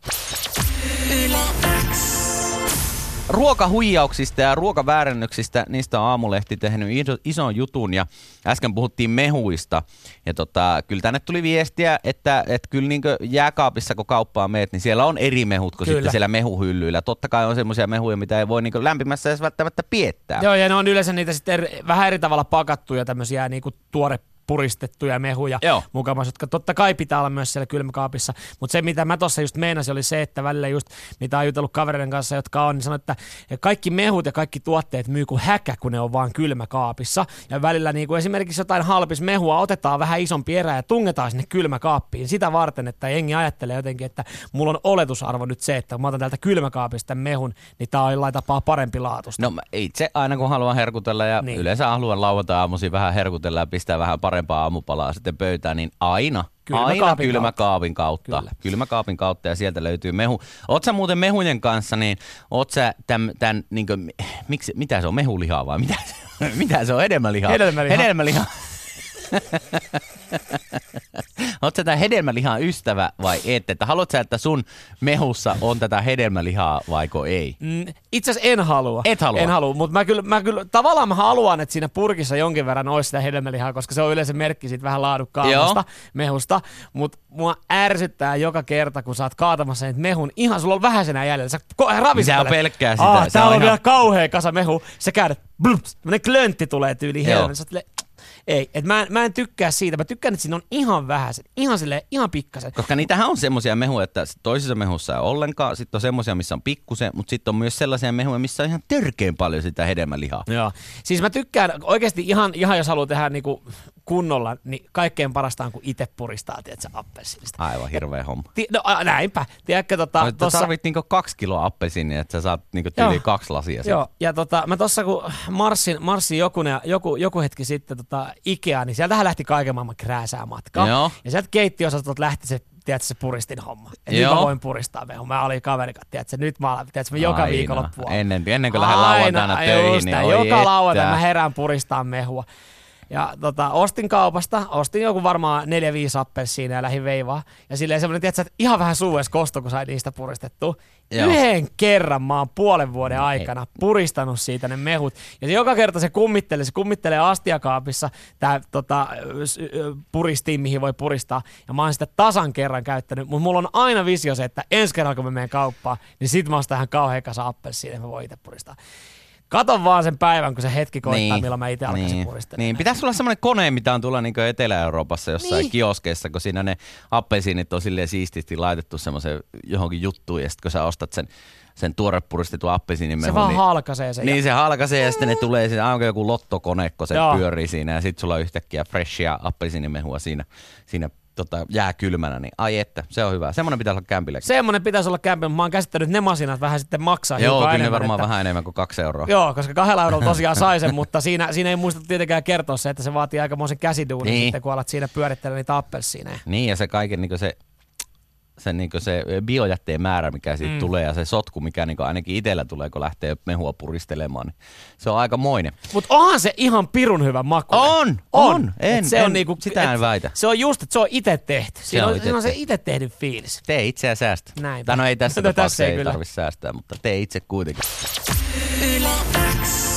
Yle X. Ruokahuijauksista ja ruokaväärennöksistä, niistä on Aamulehti tehnyt ison jutun ja äsken puhuttiin mehuista. Ja tota, kyllä tänne tuli viestiä, että, että kyllä niin jääkaapissa kun kauppaan meet, niin siellä on eri mehut kuin kyllä. Sitten siellä mehuhyllyillä. Totta kai on semmoisia mehuja, mitä ei voi niin lämpimässä edes välttämättä piettää. Joo, ja ne on yleensä niitä sitten eri, vähän eri tavalla pakattuja tämmöisiä niin kuin tuore puristettuja mehuja mukamassa, jotka totta kai pitää olla myös siellä kylmäkaapissa. Mutta se, mitä mä tuossa just meinasin, oli se, että välillä just, mitä on jutellut kavereiden kanssa, jotka on, niin sanoo, että kaikki mehut ja kaikki tuotteet myy kuin häkä, kun ne on vaan kylmäkaapissa. Ja välillä niin kuin esimerkiksi jotain halpis mehua otetaan vähän isompi erä ja tungetaan sinne kylmäkaappiin. Sitä varten, että jengi ajattelee jotenkin, että mulla on oletusarvo nyt se, että kun mä otan täältä kylmäkaapista tämän mehun, niin tää on jollain tapaa parempi laatusta. No itse aina kun haluan herkutella ja niin. Yleensä haluan lauantai-aamuisin vähän herkutella ja pistää vähän parempaa aamupalaa sitten pöytään, niin aina, kylmäkaapin aina kautta. kylmäkaapin kautta. Kyllä. Kylmäkaapin kautta ja sieltä löytyy mehu. Oot sä muuten mehujen kanssa, niin oot sä tämän, tämän niin kuin, miksi, mitä se on, mehulihaa vai mitä se, mitä se on, hedelmälihaa? Hedelmälihaa. Hedelmälihaa. Oot sä tämän hedelmälihan ystävä vai et? Että haluat sä, että sun mehussa on tätä hedelmälihaa vaiko ei? Mm, itse asiassa en halua. Et halua? En halua, mutta mä kyllä, mä kyllä, tavallaan mä haluan, että siinä purkissa jonkin verran olisi sitä hedelmälihaa, koska se on yleensä merkki siitä vähän laadukkaammasta mehusta. Mutta mua ärsyttää joka kerta, kun sä oot kaatamassa niitä mehun. Ihan sulla on vähäisenä jäljellä. Sä ravistelet. Sehän on pelkkää sitä. Ah, täällä on, on ihan... vielä kauhea kasa mehu. Sä käydät, blups, tämmönen klöntti tulee tyyliin hedelmä. Ei, et mä, mä en tykkää siitä. Mä tykkään, että siinä on ihan vähäiset, ihan silleen, ihan pikkasen. Koska niitähän on semmoisia mehuja, että toisissa mehussa ei ollenkaan, sitten on semmoisia, missä on pikkusen, mutta sitten on myös sellaisia mehuja, missä on ihan törkeän paljon sitä hedelmälihaa. Joo. Siis mä tykkään oikeasti ihan, ihan jos haluaa tehdä niinku kunnolla, niin kaikkein parasta on, kun itse puristaa, tiedätkö, appelsiinista. Aivan hirveä homma. Ti- no a, näinpä. Tiedätkö, tota, no, tossa... tarvit niinku kaksi kiloa appelsiiniä, että sä saat niinku tyyliin kaksi lasia. Joo, ja tota, mä tossa kun marssin, marssin joku, joku, joku hetki sitten tota Ikeaan, niin sieltähän lähti kaiken maailman krääsää matkaa. Joo. Ja sieltä keittiöosastolta lähti se, tiedätkö, se puristin homma. Että nyt mä voin puristaa mehu. Mä olin kaverikat, tiedätkö, nyt mä olen, tiedätkö, mä joka Aina. viikonloppua. Ennen, ennen kuin lähden lauantaina töihin, niin oi joka lauantaina mä herään puristaa mehua. Ja tota, ostin kaupasta, ostin joku varmaan neljä viisi appelsiinia ja lähdin veivaa. Ja silleen semmoinen, tiedätkö, että ihan vähän suu edes kosto, kun sai niistä puristettua. Joo. Yhden kerran mä oon puolen vuoden aikana puristanut siitä ne mehut. Ja se joka kerta se kummittelee, se kummittelee astiakaapissa, tää tota, puristiin, mihin voi puristaa. Ja mä oon sitä tasan kerran käyttänyt, mutta mulla on aina visio se, että ensi kerralla kun mä menen kauppaan, niin sit mä oon sitä ihan kauhean kasa appelsiinia, mä voin itse puristaa. Katon vaan sen päivän, kun se hetki koittaa, niin, milloin mä itse alkaisin niin, puristella. Niin, pitäisi olla semmoinen kone, mitä on tulla niin Etelä-Euroopassa jossain niin. kioskeissa, kun siinä ne appelsiinit on silleen siististi laitettu semmoiseen johonkin juttuun, ja sitten kun sä ostat sen, sen tuorepuristetun appelsiinimehun. Se vaan niin, halkaisee sen. Niin, se halkaisee ja sitten ne tulee, siinä on joku lottokone, kun se Joo. pyörii siinä, ja sitten sulla on yhtäkkiä freshia appelsiinimehua siinä, siinä Tota, jää kylmänä, niin ai että, se on hyvä. Semmoinen pitäisi olla kämpilläkin. Semmoinen pitäisi olla kämpillä, mutta mä oon käsittänyt, että ne masinat vähän sitten maksaa Joo, hiukan kyllä enemmän. ne varmaan että... vähän enemmän kuin kaksi euroa. Joo, koska kahdella eurolla tosiaan sai sen, mutta siinä, siinä ei muista tietenkään kertoa se, että se vaatii aikamoisen käsiduunin niin. sitten, kun alat siinä pyörittelemään niitä appelsiineja. Niin, ja se kaiken niin se... se, niin se biojätteen määrä, mikä siitä mm. tulee, ja se sotku, mikä niin ainakin itsellä tulee, kun lähtee mehua puristelemaan, niin se on aika moinen. Mutta onhan se ihan pirun hyvä maku. On, on. on. En, se en, on niinku, sitä en väitä. Se on just, että se on itse tehty. Se Siinä on, on, ite on se itse tehty fiilis. Tee itseä säästä. Näin. Tai no ei tässä no, tapauksessa ei, ei tarvitse säästää, mutta tee itse kuitenkin. Yle X.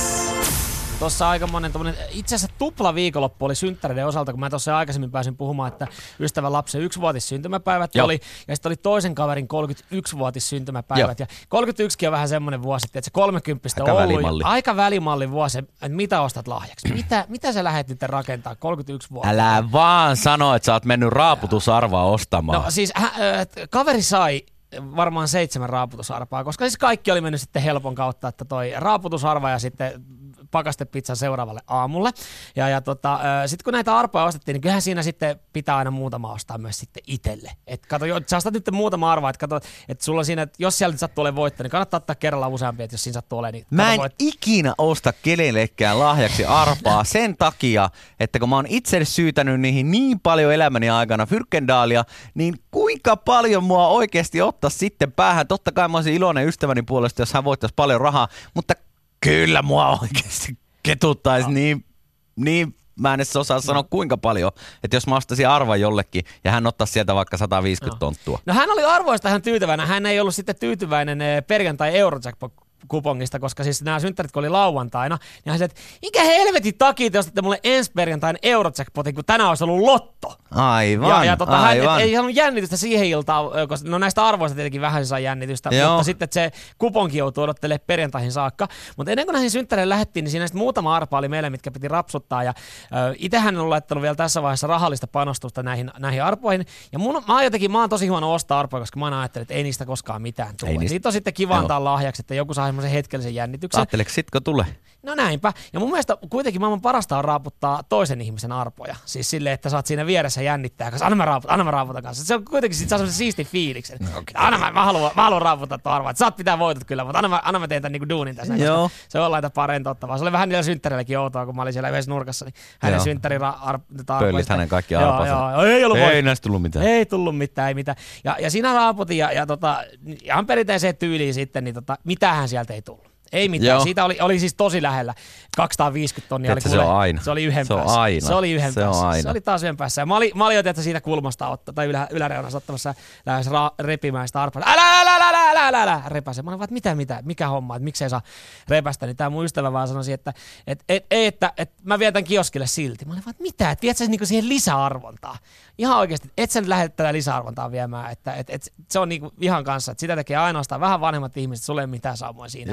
Tuossa aikamoinen itse asiassa tupla viikonloppu oli synttäreiden osalta, kun mä tuossa aikaisemmin pääsin puhumaan, että ystävän lapsen yksivuotis syntymäpäivät Joo. oli, ja sitten oli toisen kaverin kolmekymmentäyksivuotis syntymäpäivät, Joo. ja kolmekymmentäyksi on vähän semmoinen vuosi, että se kolmekymmentä on ollut välimalli. Aika välimalli vuosi, että mitä ostat lahjaksi, mitä, mitä sä lähdet nyt rakentaa kolmekymmentäyksi vuotta? Älä vaan sano, että sä oot mennyt raaputusarvaa ostamaan. No siis äh, äh, kaveri sai varmaan seitsemän raaputusarpaa, koska siis kaikki oli mennyt sitten helpon kautta, että toi raaputusarva ja sitten pakastepizzan seuraavalle aamulle. Ja, ja tota, sitten kun näitä arpoja ostettiin, niin kyllähän siinä sitten pitää aina muutama ostaa myös sitten itselle. Et kato, sä ostat nyt muutama arva, että kato, että sulla siinä, että jos siellä nyt sattuu olemaan voitto, niin kannattaa ottaa kerralla useampia, että jos siinä sattuu olemaan, niin mä en voit... ikinä osta kenellekään lahjaksi arpaa sen takia, että kun mä oon itse syytänyt niihin niin paljon elämäni aikana Fyrkendaalia, niin kuinka paljon mua oikeasti ottaa sitten päähän. Totta kai mä olisin iloinen ystäväni puolesta, jos hän voittaisi paljon rahaa, mutta kyllä mua oikeasti ketuttaisi no. niin, niin, mä en edes osaa sanoa kuinka paljon, että jos mä ostaisin arvan jollekin ja hän ottaisi sieltä vaikka sata viisikymmentä no. tonttua. No hän oli arvoista hän tyytyväinen, hän ei ollut sitten tyytyväinen perjantai Eurojackpot kupongista, koska siis nämä synttärit, kun oli lauantaina, niin hän sanoi, että mikä helvetin takia te ostitte mulle ensi perjantain Eurojackpotin, kun tänään olisi ollut lotto. Aivan, ja, ja tota, aivan. Hän ei saanut jännitystä siihen iltaan, koska no näistä arvoista tietenkin vähän saa jännitystä, Joo. mutta sitten että se kuponki joutuu odottelemaan perjantaihin saakka. Mutta ennen kuin näihin synttäreihin lähdettiin, niin siinä sitten muutama arpa oli meille, mitkä piti rapsuttaa. Ja äh, itsehän on laittanut vielä tässä vaiheessa rahallista panostusta näihin, näihin arpoihin. Ja mun, mä, jotenkin, mä oon tosi huono ostaa arpoja, koska mä aina ajattelin, että ei niistä koskaan mitään tule. Niistä... Niitä on sitten kiva antaa lahjaksi, että joku saa semmoisen hetkellisen jännityksen. Ajatteleeko sitko tulee? No näinpä. Ja mun mielestä kuitenkin maailman parasta on raaputtaa toisen ihmisen arpoja. Siis silleen, että sä oot siinä vieressä jännittää, koska anna mä raaputan, anna mä raaputan kanssa. Se on kuitenkin sit saa semmoisen siistin fiiliksen. Okay. Anna mä, mä haluan, mä haluan raaputtaa tuon arvoa. Saat pitää voitot kyllä, mutta anna mä, anna mä teen tämän niinku duunin tässä. Joo. Se on laita parentouttavaa. Se oli vähän niillä synttäreilläkin outoa, kun mä olin siellä yhdessä nurkassa, niin hänen synttärin arpoista. Pöllit hänen kaikki arpansa. Joo, joo. Ei, ollut ei näistä tullut mitään. Ei tullut mitään, ei mitään. Ja, ja siinä raaputin ja, ja tota, ihan perinteiseen tyyliin sitten, niin tota, mitähän sieltä ei tullut. Ei mitään. Joo. Siitä oli, oli siis tosi lähellä. kaksisataaviisikymmentä tonnia oli kuule. Se on aina. Se oli yhden se päässä. On aina. Se oli yhden se päässä. On aina. Se oli taas yhden päässä. Ja mä olin, mä olin jo tietysti siitä kulmasta ottaa, tai ylä, yläreunassa ottamassa lähes ra, repimään sitä arpaa. Älä, älä, älä, älä, älä, älä, älä, repäse. Mä olin vaan, että mitä, mitä, mikä homma, että miksei saa repästä. Niin tää mun ystävä vaan sanoi, että et, et, et, että et, mä vietän kioskille silti. Mä olin vaan, että mitä, että viet sä niinku siihen lisäarvontaa. Ihan oikeasti, et sä nyt lähde tätä lisäarvontaa viemään. Että et, et, se on niinku ihan kanssa, että sitä tekee ainoastaan vähän vanhemmat ihmiset, sulle ei mitään samoin siinä. Kauhean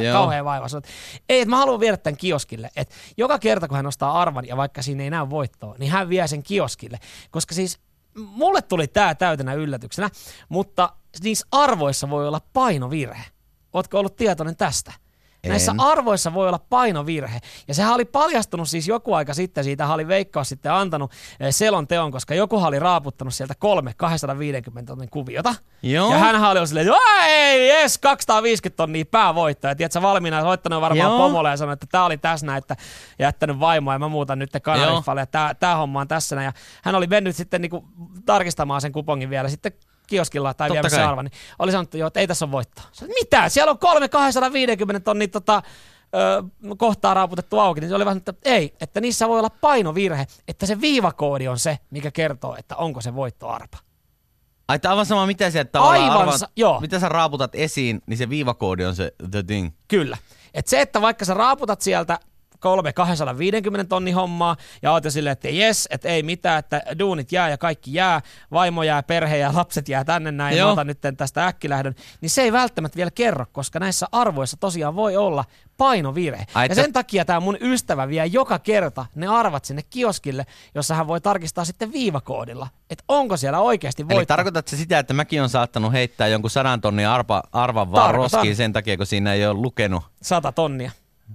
vaivaa. Sanoit, ei, että mä haluan viedä tämän kioskille. Että joka kerta, kun hän nostaa arvan ja vaikka siinä ei näy voittoa, niin hän vie sen kioskille. Koska siis mulle tuli tää täytenä yllätyksenä, mutta niissä arvoissa voi olla painovirhe. Ootko ollut tietoinen tästä? En. Näissä arvoissa voi olla painovirhe. Ja sehän oli paljastunut siis joku aika sitten, siitä oli Veikkaus sitten antanut selonteon, koska joku oli raaputtanut sieltä kolme kaksisataaviisikymmentä tonnin kuviota. Joo. Ja hänhän oli silleen, että ei, jes, kaksisataaviisikymmentä tonnia päävoittoa. Ja tiedätkö, valmiina soittanut varmaan Joo. pomolle ja sanoi, että tää oli tässä näin, että jättänyt vaimoa ja mä muutan nyt Kanariffalle ja tää, tää homma on tässä näin. Ja hän oli mennyt sitten niinku tarkistamaan sen kupongin vielä sitten kioskilla tai viemässä arva, niin oli sanottu jo, että ei tässä ole voittoa. Mitä? Siellä on kolme kaksisataaviisikymmentä tonnia tota, ö, kohtaa raaputettu auki, niin se oli vaan, että ei, että niissä voi olla painovirhe, että se viivakoodi on se, mikä kertoo, että onko se voittoarpa. Ai, tämä on aivan sama, mitä, se, arvan, sa- joo. mitä sä raaputat esiin, niin se viivakoodi on se the thing. Kyllä. Että se, että vaikka sä raaputat sieltä kolme kaksisataaviisikymmentä tonnin hommaa ja oot jo silleen, että jes, että ei mitään, että duunit jää ja kaikki jää, vaimo jää, perhe ja lapset jää tänne näin, mä otan nyt tästä äkkilähdön, niin se ei välttämättä vielä kerro, koska näissä arvoissa tosiaan voi olla painovirhe. Ai, ja sen takia tämä mun ystävä vie joka kerta ne arvat sinne kioskille, jossa hän voi tarkistaa sitten viivakoodilla, että onko siellä oikeasti voitto. Eli tarkoitatko se sitä, että mäkin on saattanut heittää jonkun sadan tonnin arpa, arvan vaan roskiin sen takia, kun siinä ei ole lukenut? Sata tonnia.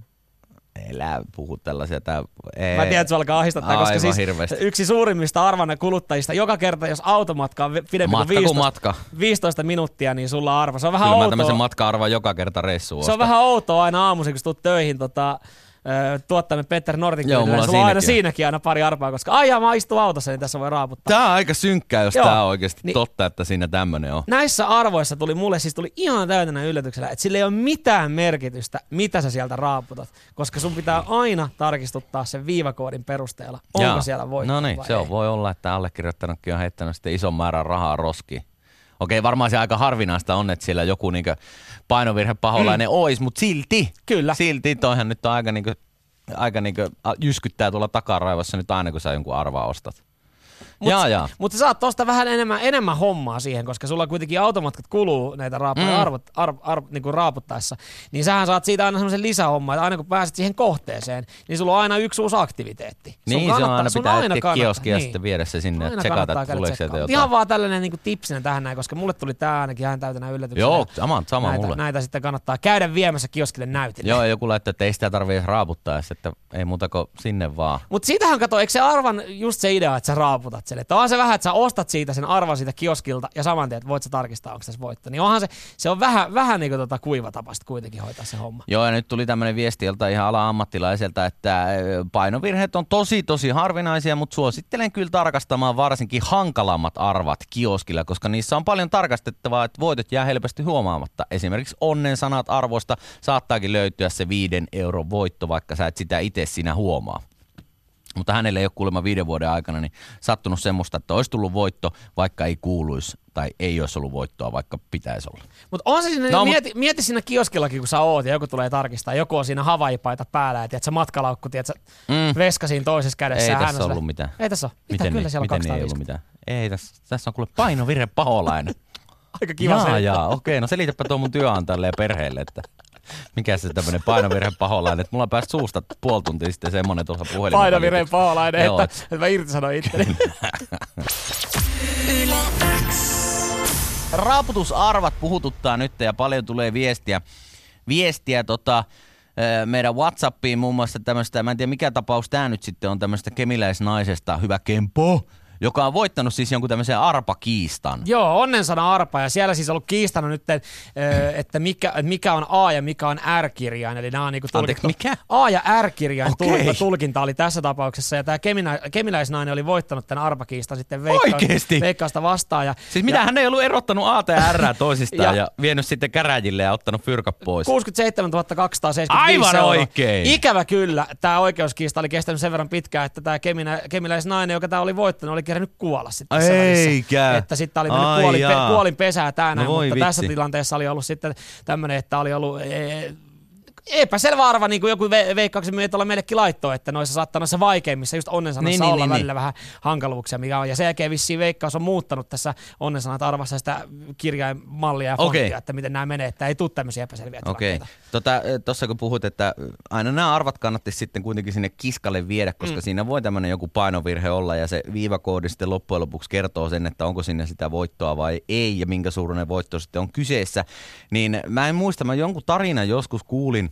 Elä puhu tällaisia. Tää, ei. Mä tiedän, että se alkaa ahistattaa, koska siis hirveästi. Yksi suurimmista arvanne kuluttajista, joka kerta, jos automatka on pidempi kuin viisitoista, viisitoista minuuttia, niin sulla on arvo. Se on vähän Kyllä outoa. Mä tämmöisen matka-arvan joka kerta reissuun. Se on vähän outoa aina aamuisin, kun sä tuut töihin tota, tuottamme Petter Nortin kyllä. Sulla on siinäkin. aina siinäkin aina pari arpaa, koska aijaa mä istun autossa, niin tässä voi raaputtaa. Tää on aika synkkää, jos Joo. tää on oikeasti niin, totta, että siinä tämmönen on. Näissä arvoissa tuli mulle siis tuli ihan täytänä yllätyksellä, että sillä ei ole mitään merkitystä, mitä sä sieltä raaputat, koska sun pitää aina tarkistuttaa sen viivakoodin perusteella, onko Jaa. siellä voittoa No niin, vai se ei. on, voi olla, että allekirjoittanutkin on heittänyt sitten ison määrän rahaa roskiin. Okei, varmaan se aika harvinaista on, että siellä joku niinku painovirhe paholainen mm. ois, mutta silti, Kyllä. silti toihan nyt on aika niinku aika niinku jyskyttää tuolla takaraivossa nyt aina, kun sä jonkun arvaa ostat. Mutta mut sä saat tosta vähän enemmän, enemmän hommaa siihen, koska sulla kuitenkin automatkat kuluu näitä raapuja mm. arvot, arv, arv, niinku raaputtaessa. Niin sähän saat siitä aina semmoisen lisähommaa, että aina kun pääset siihen kohteeseen, niin sulla on aina yksi uusi aktiviteetti. Niin, sun se on aina pitää aina etsiä kioskia niin. sitten viedä se sinne, että tsekataan, että tuleeko sieltä jotain. Ihan vaan tällainen niinku tipsinä tähän näin, koska mulle tuli tää ainakin ihan täytänä yllätyksenä. Joo, sama, sama näitä, mulle. Näitä sitten kannattaa käydä viemässä kioskille näytille. Joo, joku laittaa, että ei sitä tarvitse raaputtaa, että ei muuta kuin sinne vaan. Mutta siitähän kato, eikö se arvan just se idea, että sä raaputat sen, että on se vähän, että sä ostat siitä sen arvan siitä kioskilta ja saman tien, että voit sä tarkistaa, onko tässä voitto. Niin onhan se, se on vähän, vähän niin kuin tota kuivatapasta kuitenkin hoitaa se homma. Joo, ja nyt tuli tämmöinen viesti jolta ihan ala-ammattilaiselta, että painovirheet on tosi tosi harvinaisia, mutta suosittelen kyllä tarkastamaan varsinkin hankalammat arvat kioskilla, koska niissä on paljon tarkastettavaa, että voitot jää helposti huomaamatta. Esimerkiksi onnen sanat arvosta saattaakin löytyä se viiden euron voitto, vaikka sä et sitä itse siinä huomaa. Mutta hänelle ei ole kuulemma viiden vuoden aikana niin sattunut semmoista, että olisi tullut voitto, vaikka ei kuuluisi, tai ei olisi ollut voittoa, vaikka pitäisi olla. Mutta on se siinä, no, mieti, mut... mieti siinä kioskillakin, kun sä oot ja joku tulee tarkistaa, joku on siinä Hawaii-paita päällä ja tiedät, sä matkalaukku, tiedät, sä mm. veska siinä toisessa kädessä. Ei tässä ollut mitään. Ei tässä ole. Mitä? Miten Kyllä niin? siellä on Miten ei ollut mitään? Ei tässä, tässä on kuule painovirhe paholainen. Aika kiva jaa, se. Jaa, okei, no selitäpä tuo mun työnantajalle ja perheelle, että mikä se tämmönen painovirhe paholainen, että mulla pääsi suusta puoli tuntia sitten semmonen tuossa puhelimella. Painovirhe paholainen, että, että mä irtisanoin itteni. Raaputusarvat puhututtaa nyt ja paljon tulee viestiä, viestiä tota, meidän WhatsAppiin muun muassa tämmöistä, mä en tiedä mikä tapaus tää nyt sitten on tämmöistä kemiläisnaisesta, hyvä Kempo, joka on voittanut siis jonkun tämmöisen arpakiistan. Joo, onnen sana arpa, ja siellä siis ollut kiistana nyt, että mikä, mikä on A ja mikä on R-kirjain, eli nämä on niinku tulkittu. Mikä? A ja R-kirjain okay. tulkinta oli tässä tapauksessa, ja tämä kemilä, kemiläisnainen oli voittanut tämän arpakiistan sitten veikkaus, veikkausta vastaan. Ja, siis mitä, ja, hän ei ollut erottanut A ja R toisistaan ja, ja vienyt sitten käräjille ja ottanut fyrkat pois. kuusikymmentäseitsemäntuhatta kaksisataaseitsemänkymmentäviisi Aivan euroa. oikein. Ikävä kyllä, tämä oikeuskiista oli kestänyt sen verran pitkään, että tämä kemiläisnainen, joka tämä oli voittanut, oli kerännyt kuolla sitten tässä välissä. Että sitten oli mennyt kuolin, pe, kuolin pesää tänään, no mutta vitsi. Tässä tilanteessa oli ollut sitten tämmöinen, että oli ollut e, epäselvä arva, niin kuin joku ve- veikkauksen myötä olla meillekin laittoi, että noissa saattaa noissa vaikeimmissa just onnensanassa niin, olla niin, välillä niin. vähän hankaluuksia, mikä on. Ja sen jälkeen vissiin veikkaus on muuttanut tässä onnensanat arvassa sitä kirjainmallia ja fonttia, okay. että miten nämä menee, että ei tule tämmöisiä epäselviä Okei. tilanteita. Tota, tuossa kun puhut, että aina nämä arvat kannattaisi sitten kuitenkin sinne kiskalle viedä, koska mm. siinä voi tämmöinen joku painovirhe olla ja se viivakoodi sitten loppujen lopuksi kertoo sen, että onko sinne sitä voittoa vai ei ja minkä suuruinen voitto sitten on kyseessä. Niin mä en muista, mä jonkun tarinan joskus kuulin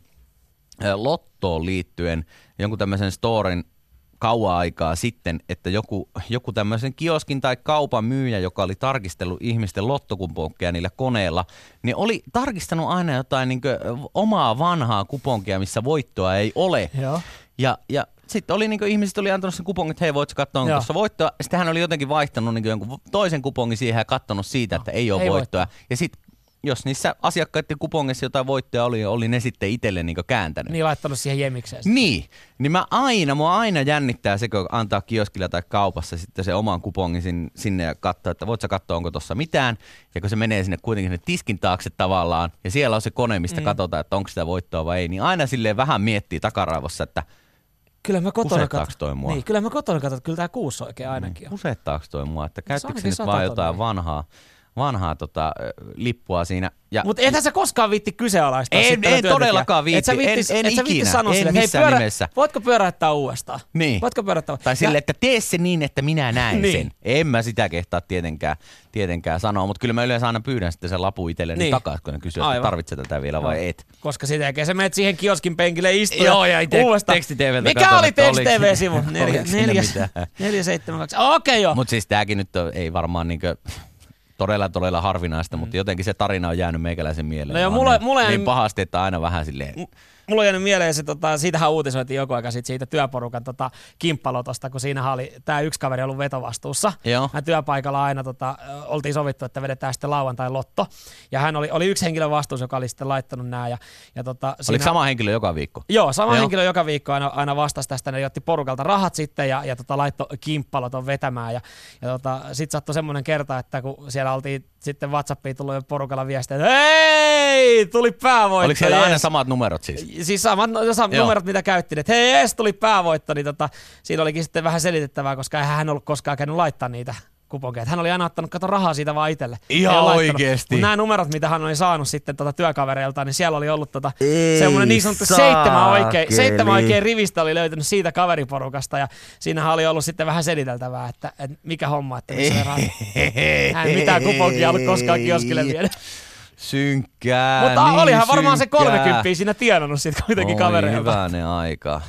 lottoon liittyen, jonkun tämmöisen storin kauan aikaa sitten, että joku, joku tämmöisen kioskin tai kaupan myyjä, joka oli tarkistellut ihmisten lottokuponkia niillä koneilla, niin oli tarkistanut aina jotain niin kuin omaa vanhaa kuponkia, missä voittoa ei ole. Joo. Ja, ja sitten oli niin ihmiset oli antanut sen kupongin, että hei, voitko katsoa, onko tuossa voittoa. Sitten hän oli jotenkin vaihtanut niin jonkun toisen kupongin siihen ja katsonut siitä, että ei ole ei voittoa. Voittoa. Ja sitten jos niissä asiakkaiden kupongissa jotain voittoja oli, oli ne sitten itselle niin kääntänyt. Niin laittanut siihen jemikseen. Niin. Niin mä aina, mua aina jännittää se, kun antaa kioskilla tai kaupassa sitten se oman kupongin sinne ja katsoa, että voit sä katsoa, onko tuossa mitään. Ja kun se menee sinne kuitenkin sinne tiskin taakse tavallaan, ja siellä on se kone, mistä mm. katsotaan, että onko sitä voittoa vai ei, niin aina silleen vähän miettii takaraivossa, että Kyllä mä kotona katsot. toi mua? Niin, kyllä mä kotona katson, että kyllä tää kuusi oikein ainakin on. Kusettaako toi mua, että käyttikö se nyt sata vaan jotain tonnia. vanhaa, vanhaa tota, lippua siinä. Mutta ethän sä koskaan viitti kyseenalaistaa. En, en todellakaan viitti, et sä viitti, en, en et sä ikinä, sanoa en sille, että missään hei, pyörä, nimessä. Voitko pyöräyttää uudestaan? Niin. Voitko pyöräyttää? Tai silleen, että tee se niin, että minä näen niin. sen. En mä sitä kehtaa tietenkään, tietenkään sanoa, mutta kyllä mä yleensä aina pyydän sitten sen lapun itselleni niin. takaisin, kun ne kysyy, että tarvitset tätä vielä vai et. Koska sitä jälkeen sä menet siihen kioskin penkille istuun Joo, ja te- uudestaan. teksti-tv:ltä Mikä katon, oli teksti-tv-sivu? neljä neljä seitsemän kaksi. Okei joo. Mutta siis tääkin nyt on, ei varmaan niinkö todella todella harvinaista, mm. mutta jotenkin se tarina on jäänyt meikäläisen mieleen. No joo, mulle, niin, mulle niin pahasti, että aina vähän silleen. Mulla on jäänyt mieleen se, tota, siitähän uutisoitiin joku aika sitten siitä työporukan tota, kimppalotosta, kun siinä oli tämä yksi kaveri ollut vetovastuussa. Joo. Hän työpaikalla aina tota, oltiin sovittu, että vedetään sitten lauantai lotto. Ja hän oli, oli yksi henkilö vastuussa, joka oli sitten laittanut nämä. Ja, ja tota, siinä... Oliko sama henkilö joka viikko? Joo, sama Joo. henkilö joka viikko aina, aina vastasi tästä. Ne otti porukalta rahat sitten ja, ja tota, laittoi kimppaloton vetämään. Ja, ja tota, sitten sattui semmoinen kerta, että kun siellä oltiin sitten WhatsAppiin tullut jo porukalla viestiä, että hei, tuli päävoitto. Oliko siellä yes. aina samat numerot siis? Siis samat, samat numerot, mitä käyttiin, että hei, ees, tuli päävoitto, niin tota, siinä olikin sitten vähän selitettävää, koska eihän hän ollut koskaan käynyt laittaa niitä kuponkeja. Hän oli aina ottanut kato rahaa siitä vaan itselle. Ihan oikeesti. Mutta nämä numerot, mitä hän oli saanut sitten tota työkavereilta, niin siellä oli ollut tota semmoinen niin sanottu seitsemän oikein, seitsemän oikein rivistä oli löytynyt siitä kaveriporukasta ja siinähän oli ollut sitten vähän seliteltävää, että, että mikä homma, että missä ne rahat. Hän ei mitään kuponkia ollut koskaan kioskille viedä. Synkkää, Mutta niin olihan varmaan synkkää. se kolmekymppiä siinä tienannut sitten kuitenkin kavereilta. Hyvänen aika.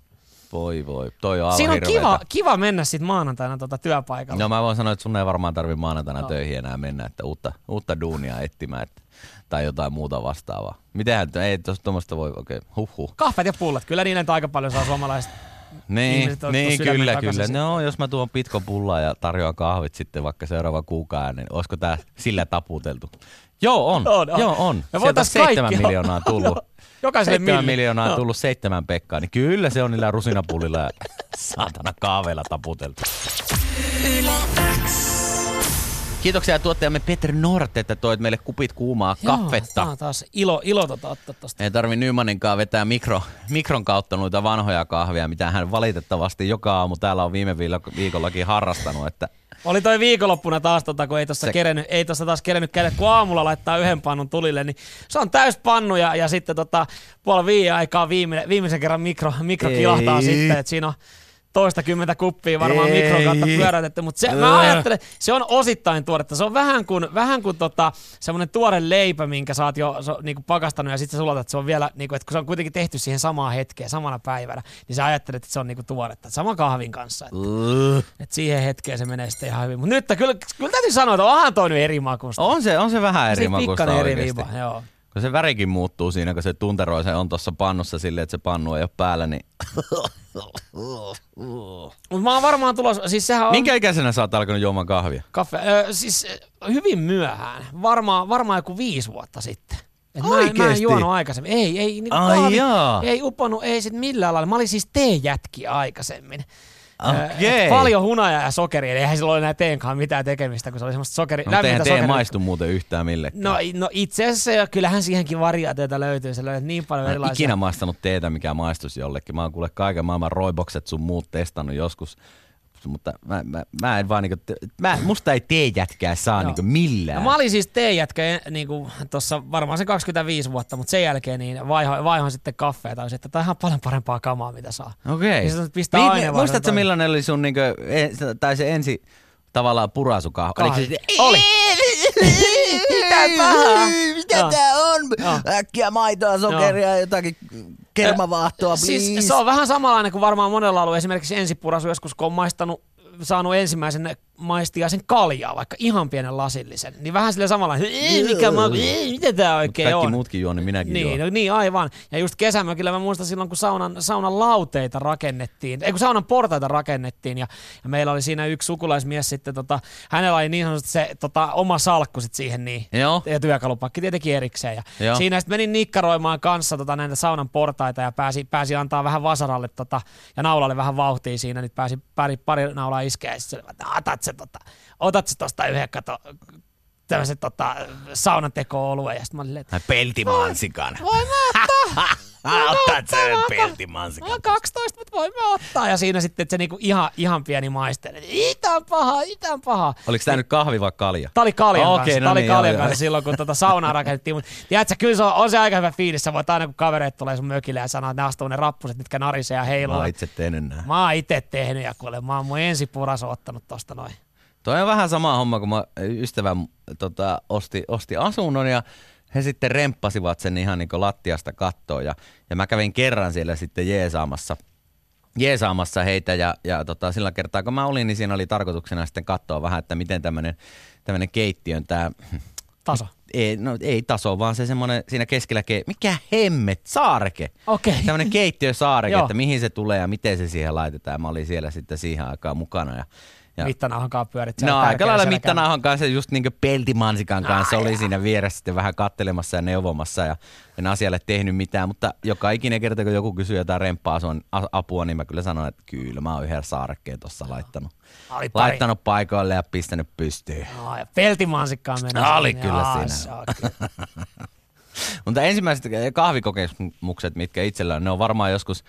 Voi voi, toi on aivan Siinä on hirveetä. kiva, kiva mennä sitten maanantaina tuota työpaikalla. No mä voin sanoa, että sun ei varmaan tarvi maanantaina no. töihin enää mennä, että uutta, uutta duunia etsimään että, tai jotain muuta vastaavaa. Mitenhän, ei tuommoista voi, okei, okay. huh huh. Kahvet ja pullat, kyllä niiden aika paljon saa suomalaiset. Niin, niin kyllä, kyllä. No jos mä tuon pitko pullaa ja tarjoan kahvit sitten vaikka seuraava kuukauden, niin olisiko tää sillä taputeltu? Joo on, on, on. joo on. Me Sieltä seitsemän kaikki, miljoonaa tullut. Jokaiselle seitsemän milli. miljoonaa no. tullut seitsemän Pekkaa, niin kyllä se on niillä rusinapullilla ja saatana kaaveilla taputeltu. Yle X. Kiitoksia tuottajamme Peter Nort, että toit meille kupit kuumaa kaffetta. Joo, taas ilo, ilo tota ottaa tosta. Ei tarvi Nymaninkaan vetää mikro, mikron kautta noita vanhoja kahvia, mitä hän valitettavasti joka aamu täällä on viime viikollakin harrastanut. Että oli toi viikonloppuna taas, tota, kun ei tuossa se... kerennyt, ei tossa taas kerennyt käydä, kun aamulla laittaa yhden pannun tulille, niin se on täys pannu ja, ja sitten tota, puoli viiden aikaa viimeinen, viimeisen kerran mikro, mikro kilahtaa sitten, että siinä on toista kymmentä kuppia varmaan Ei. mikron kautta pyöräytetty, mutta se, mä ajattelen, se on osittain tuoretta. Se on vähän kuin, vähän kuin tota, semmoinen tuore leipä, minkä sä oot jo so, niinku pakastanut ja sitten sä sulatat, se on vielä, niinku, että kun se on kuitenkin tehty siihen samaan hetkeen, samana päivänä, niin sä ajattelet, että se on niinku tuoretta. Sama kahvin kanssa. Että, uh. että siihen hetkeen se menee sitten ihan hyvin. Mutta nyt kyllä, kyllä täytyy sanoa, että onhan toi nyt eri makusta. On se, on se vähän eri makusta oikeasti. Eri viiva, joo. Kun se värikin muuttuu siinä, kun se tunteroi se on tuossa pannussa silleen, että se pannu ei ole päällä, niin Mutta mä oon varmaan tulossa, siis sehän on... Minkä ikäisenä sä oot alkanut juomaan kahvia? Kaffe, ö, siis hyvin myöhään, varmaan, varmaan joku viisi vuotta sitten. Et mä, Oikeesti? mä en juonut aikaisemmin, ei, ei, niin Ai kahvi, jaa. ei uponnut, ei sit millään lailla. Mä olin siis teejätki aikaisemmin. Okei. Paljon hunajaa ja sokeria, eli eihän sillä ole enää teenkaan mitään tekemistä, kun se oli semmoista sokeri, No, lämmintä eihän tee sokeria. maistu muuten yhtään millekään. No, no itse asiassa ja kyllähän siihenkin variaatioita löytyy, sä löydät niin paljon Mä en erilaisia. ikinä maistanut teetä, mikä maistuisi jollekin. Mä oon kuule kaiken maailman roibokset sun muut testannut joskus. Mutta mä, mä, mä en vaan niinku, mä, musta ei teejätkää saa niinku millään. No, mä olin siis teejätkä niinku, tuossa varmaan se kaksikymmentäviisi vuotta, mutta sen jälkeen niin vaihoin, vaihoin sitten kaffea tai että tämä on ihan paljon parempaa kamaa, mitä saa. Okei. Niin se pistää Mi- aineen Muistatko vaihdon millainen oli sun niinku, e, tai se ensi tavallaan purasukahvi? Kahvi. Oliko se sitten, Oli. Mitä pahaa? Mitä Joo. tää on? Joo. Äkkiä maitoa, sokeria, jotakin kermavaahtoa, Siis please. se on vähän samanlainen kuin varmaan monella alueella. Esimerkiksi ensipurasu joskus, kun on maistanut, saanut ensimmäisen maistiaisen kaljaa, vaikka ihan pienen lasillisen, niin vähän silleen samanlainen, "Ei, mikä ma- ei, mitä tää Mut oikein kaikki on?" muutkin juo, niin minäkin Niin, juon. no, niin, aivan. Ja just kesämökillä mä muistan silloin, kun saunan, saunan lauteita rakennettiin, ei kun saunan portaita rakennettiin, ja, ja meillä oli siinä yksi sukulaismies sitten, tota, hänellä oli niin sanotusti se tota, oma salkku sit siihen niin, Joo. ja työkalupakki tietenkin erikseen. Ja Joo. siinä sitten menin nikkaroimaan kanssa tota, näitä saunan portaita ja pääsi, pääsi antaa vähän vasaralle tota, ja naulalle vähän vauhtia siinä, nyt pääsi pari, pari naulaa iskeä ja sitten se, otat se, tota, otat se tosta yhden kato, tämmöisen tota, saunanteko-oluen ja sitten mä olin silleen, Ai peltimansikan. voi mä ottaa. Otat sen Mä peltimansikan. oon kaksitoista, mutta voimme ottaa. Ja siinä sitten että se niinku ihan, ihan pieni maisteli. Itän paha, itän paha. Oliko tää nyt kahvi vai kalja? Tää oli kaljan Okei, kanssa, no tää oli niin, kaljan joo, kanssa joo. silloin, kun tota saunaa rakennettiin. Mutta tiedätkö, kyllä se on, on se aika hyvä fiilis. Sä voit aina, kun kavereet tulee sun mökille ja sanoo, että ne astuu ne rappuset, mitkä narisee ja heiluu. Mä oon itse tehnyt nää. Mä oon itse tehnyt ja kuule, mä oon mun ensipuraso ottanut tosta noin. Toi on vähän sama homma, kun mä ystävä tota, osti, osti asunnon ja he sitten remppasivat sen ihan niin kuin lattiasta kattoon ja, ja mä kävin kerran siellä sitten jeesaamassa, jeesaamassa heitä ja, ja tota, sillä kertaa kun mä olin, niin siinä oli tarkoituksena sitten katsoa vähän, että miten tämmönen, tämmönen keittiön tää, Taso. ei, no, ei taso, vaan se semmoinen siinä keskellä, ke, mikä hemmet, saareke. Okei. Tämmöinen keittiösaareke, Joo. että mihin se tulee ja miten se siihen laitetaan. Mä olin siellä sitten siihen aikaan mukana ja ja Mittanauhankaan pyörit siellä no aika tärkeällä lailla selkään. mittanauhan kanssa, just niin kuin peltimansikan kanssa Ai oli jaa. siinä vieressä sitten vähän kattelemassa ja neuvomassa ja en asialle tehnyt mitään, mutta joka ikinen kerta kun joku kysyy jotain remppa-apua, niin mä kyllä sanon, että kyllä mä oon yhden saarekkeen tuossa laittanut. Oli pari. Laittanut paikoille ja pistänyt pystyyn. No, ja peltimansikkaan meni. Oli sinne. kyllä Aa, siinä. se on kyllä. Mutta ensimmäiset kahvikokemukset, mitkä itsellä on, ne on varmaan joskus,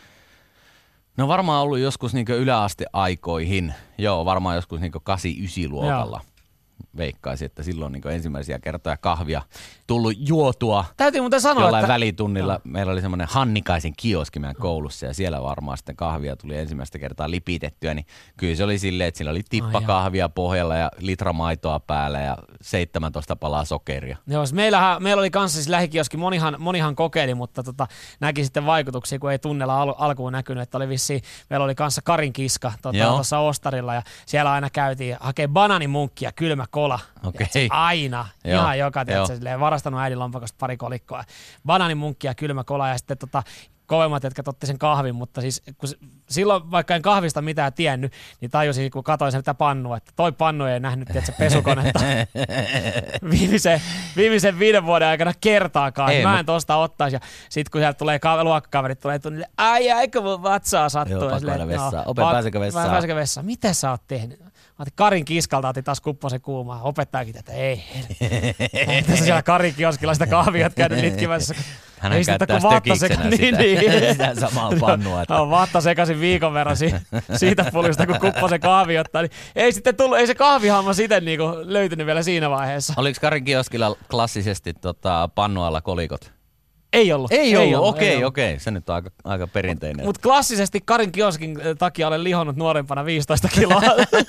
ne on varmaan ollut joskus niin yläasteaikoihin. Joo, varmaan joskus niin kahdeksan yhdeksän luokalla. Veikkaisin, että silloin niin ensimmäisiä kertoja kahvia tullut juotua. Täytyy muuten sanoa, Jollain että välitunnilla no. Meillä oli semmoinen Hannikaisen kioski meidän koulussa ja siellä varmaan sitten kahvia tuli ensimmäistä kertaa lipitettyä, niin kyllä se oli silleen, että siinä oli tippa kahvia pohjalla ja litra maitoa päällä ja seitsemäntoista palaa sokeria. joo, siis meillähän, meillä oli kanssa siis lähikioski, monihan, monihan kokeili, mutta tota, näki sitten vaikutuksia, kun ei tunnella al- alkuun näkynyt, että oli vissiin, meillä oli kanssa Karin kiska tuossa tota, Ostarilla ja siellä aina käytiin hakee banaanimunkkia, kylmä kola. Okei. Tiedätkö, aina, Joo, ihan joka, tiedätkö, joo. silleen, varastanut äidin lompakosta pari kolikkoa. Banaanimunkkia, kylmä kola ja sitten tota, kovemmat, jotka otti sen kahvin, mutta siis kun se, silloin vaikka en kahvista mitään tiennyt, niin tajusin, kun katsoin sen sitä pannua, että toi pannu ei nähnyt, tiedätkö, pesukonetta viimeisen, viimeisen viiden vuoden aikana kertaakaan, Ei, mä en mut- tosta ottaisi. Ja sit kun sieltä tulee ka- luokkakaverit, tulee tunnille, ai eikö mun vatsaa sattuu. Joo, Ja pakko silleen, mennä no, vessaan. Ope, va- pääsekö vessaan? Pääsekö vessaan? Mitä sä oot tehnyt? Mä otin Karin kiskalta, otin taas kupposen kuumaa. Opettajakin, että ei. Mitä sä siellä Karin kioskilla sitä kahvia oot käynyt litkimässä? Hän Ei sitä käyttää kun vatta stökiksenä seka- sitä, niin, niin. sitä samaa pannua. Että No, vatta sekaisin viikon verran si- siitä pulista, kun kupposen kahvi ottaa. Niin ei sitten tullut, ei se kahvihamma siten niinku löytynyt vielä siinä vaiheessa. oliko Karin kioskilla klassisesti tota, pannualla kolikot? Ei ollut. Ei ollut, ei okei, ollut. okei. Se nyt on aika, aika perinteinen. Mutta klassisesti Karin kioskin takia olen lihonnut nuorempana viisitoista kiloa.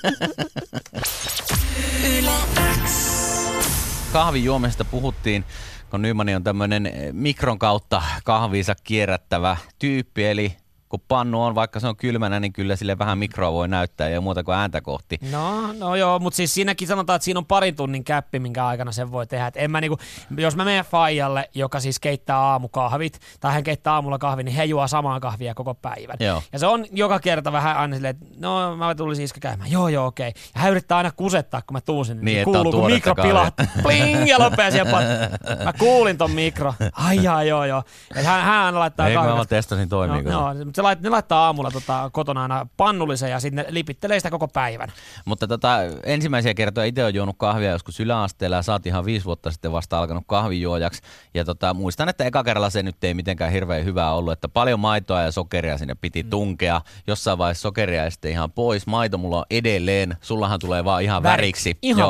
Yle X. Kahvin juomista puhuttiin, kun Nyman on tämmöinen mikron kautta kahviinsa kierrättävä tyyppi, eli kun pannu on, vaikka se on kylmänä, niin kyllä sille vähän mikroa voi näyttää ja muuta kuin ääntä kohti. No, no joo, mutta siis siinäkin sanotaan, että siinä on parin tunnin käppi, minkä aikana sen voi tehdä. Et en mä niinku, jos mä menen faijalle, joka siis keittää aamukahvit, tai hän keittää aamulla kahvin, niin he juo samaa kahvia koko päivän. Joo. Ja se on joka kerta vähän aina silleen, että no mä tulisin iskä käymään, joo joo okei. Okay. Ja hän yrittää aina kusettaa, kun mä tuun sinne. Niin, että on kuuluu, kun tuoretta mikro pilahtaa, pling, ja lopee siihen pat- Mä kuulin ton mikro. Ai jaa, joo joo. Et hän, hän aina laittaa Ei, kahvia. mä vaan testasin No, toimiiko. no, mutta se lait, ne laittaa aamulla tota, kotona aina pannullisen ja sitten ne lipittelee sitä koko päivän. Mutta tota, ensimmäisiä kertoja itse olen juonut kahvia joskus yläasteella ja sä oot ihan viisi vuotta sitten vasta alkanut kahvijuojaksi. Ja tota, muistan, että eka kerralla se nyt ei mitenkään hirveän hyvää ollut, että paljon maitoa ja sokeria sinne piti tunkea. Jossain vaiheessa sokeria ja sitten ihan pois. Maito mulla on edelleen, sullahan tulee vaan ihan Väri. väriksi. Ihan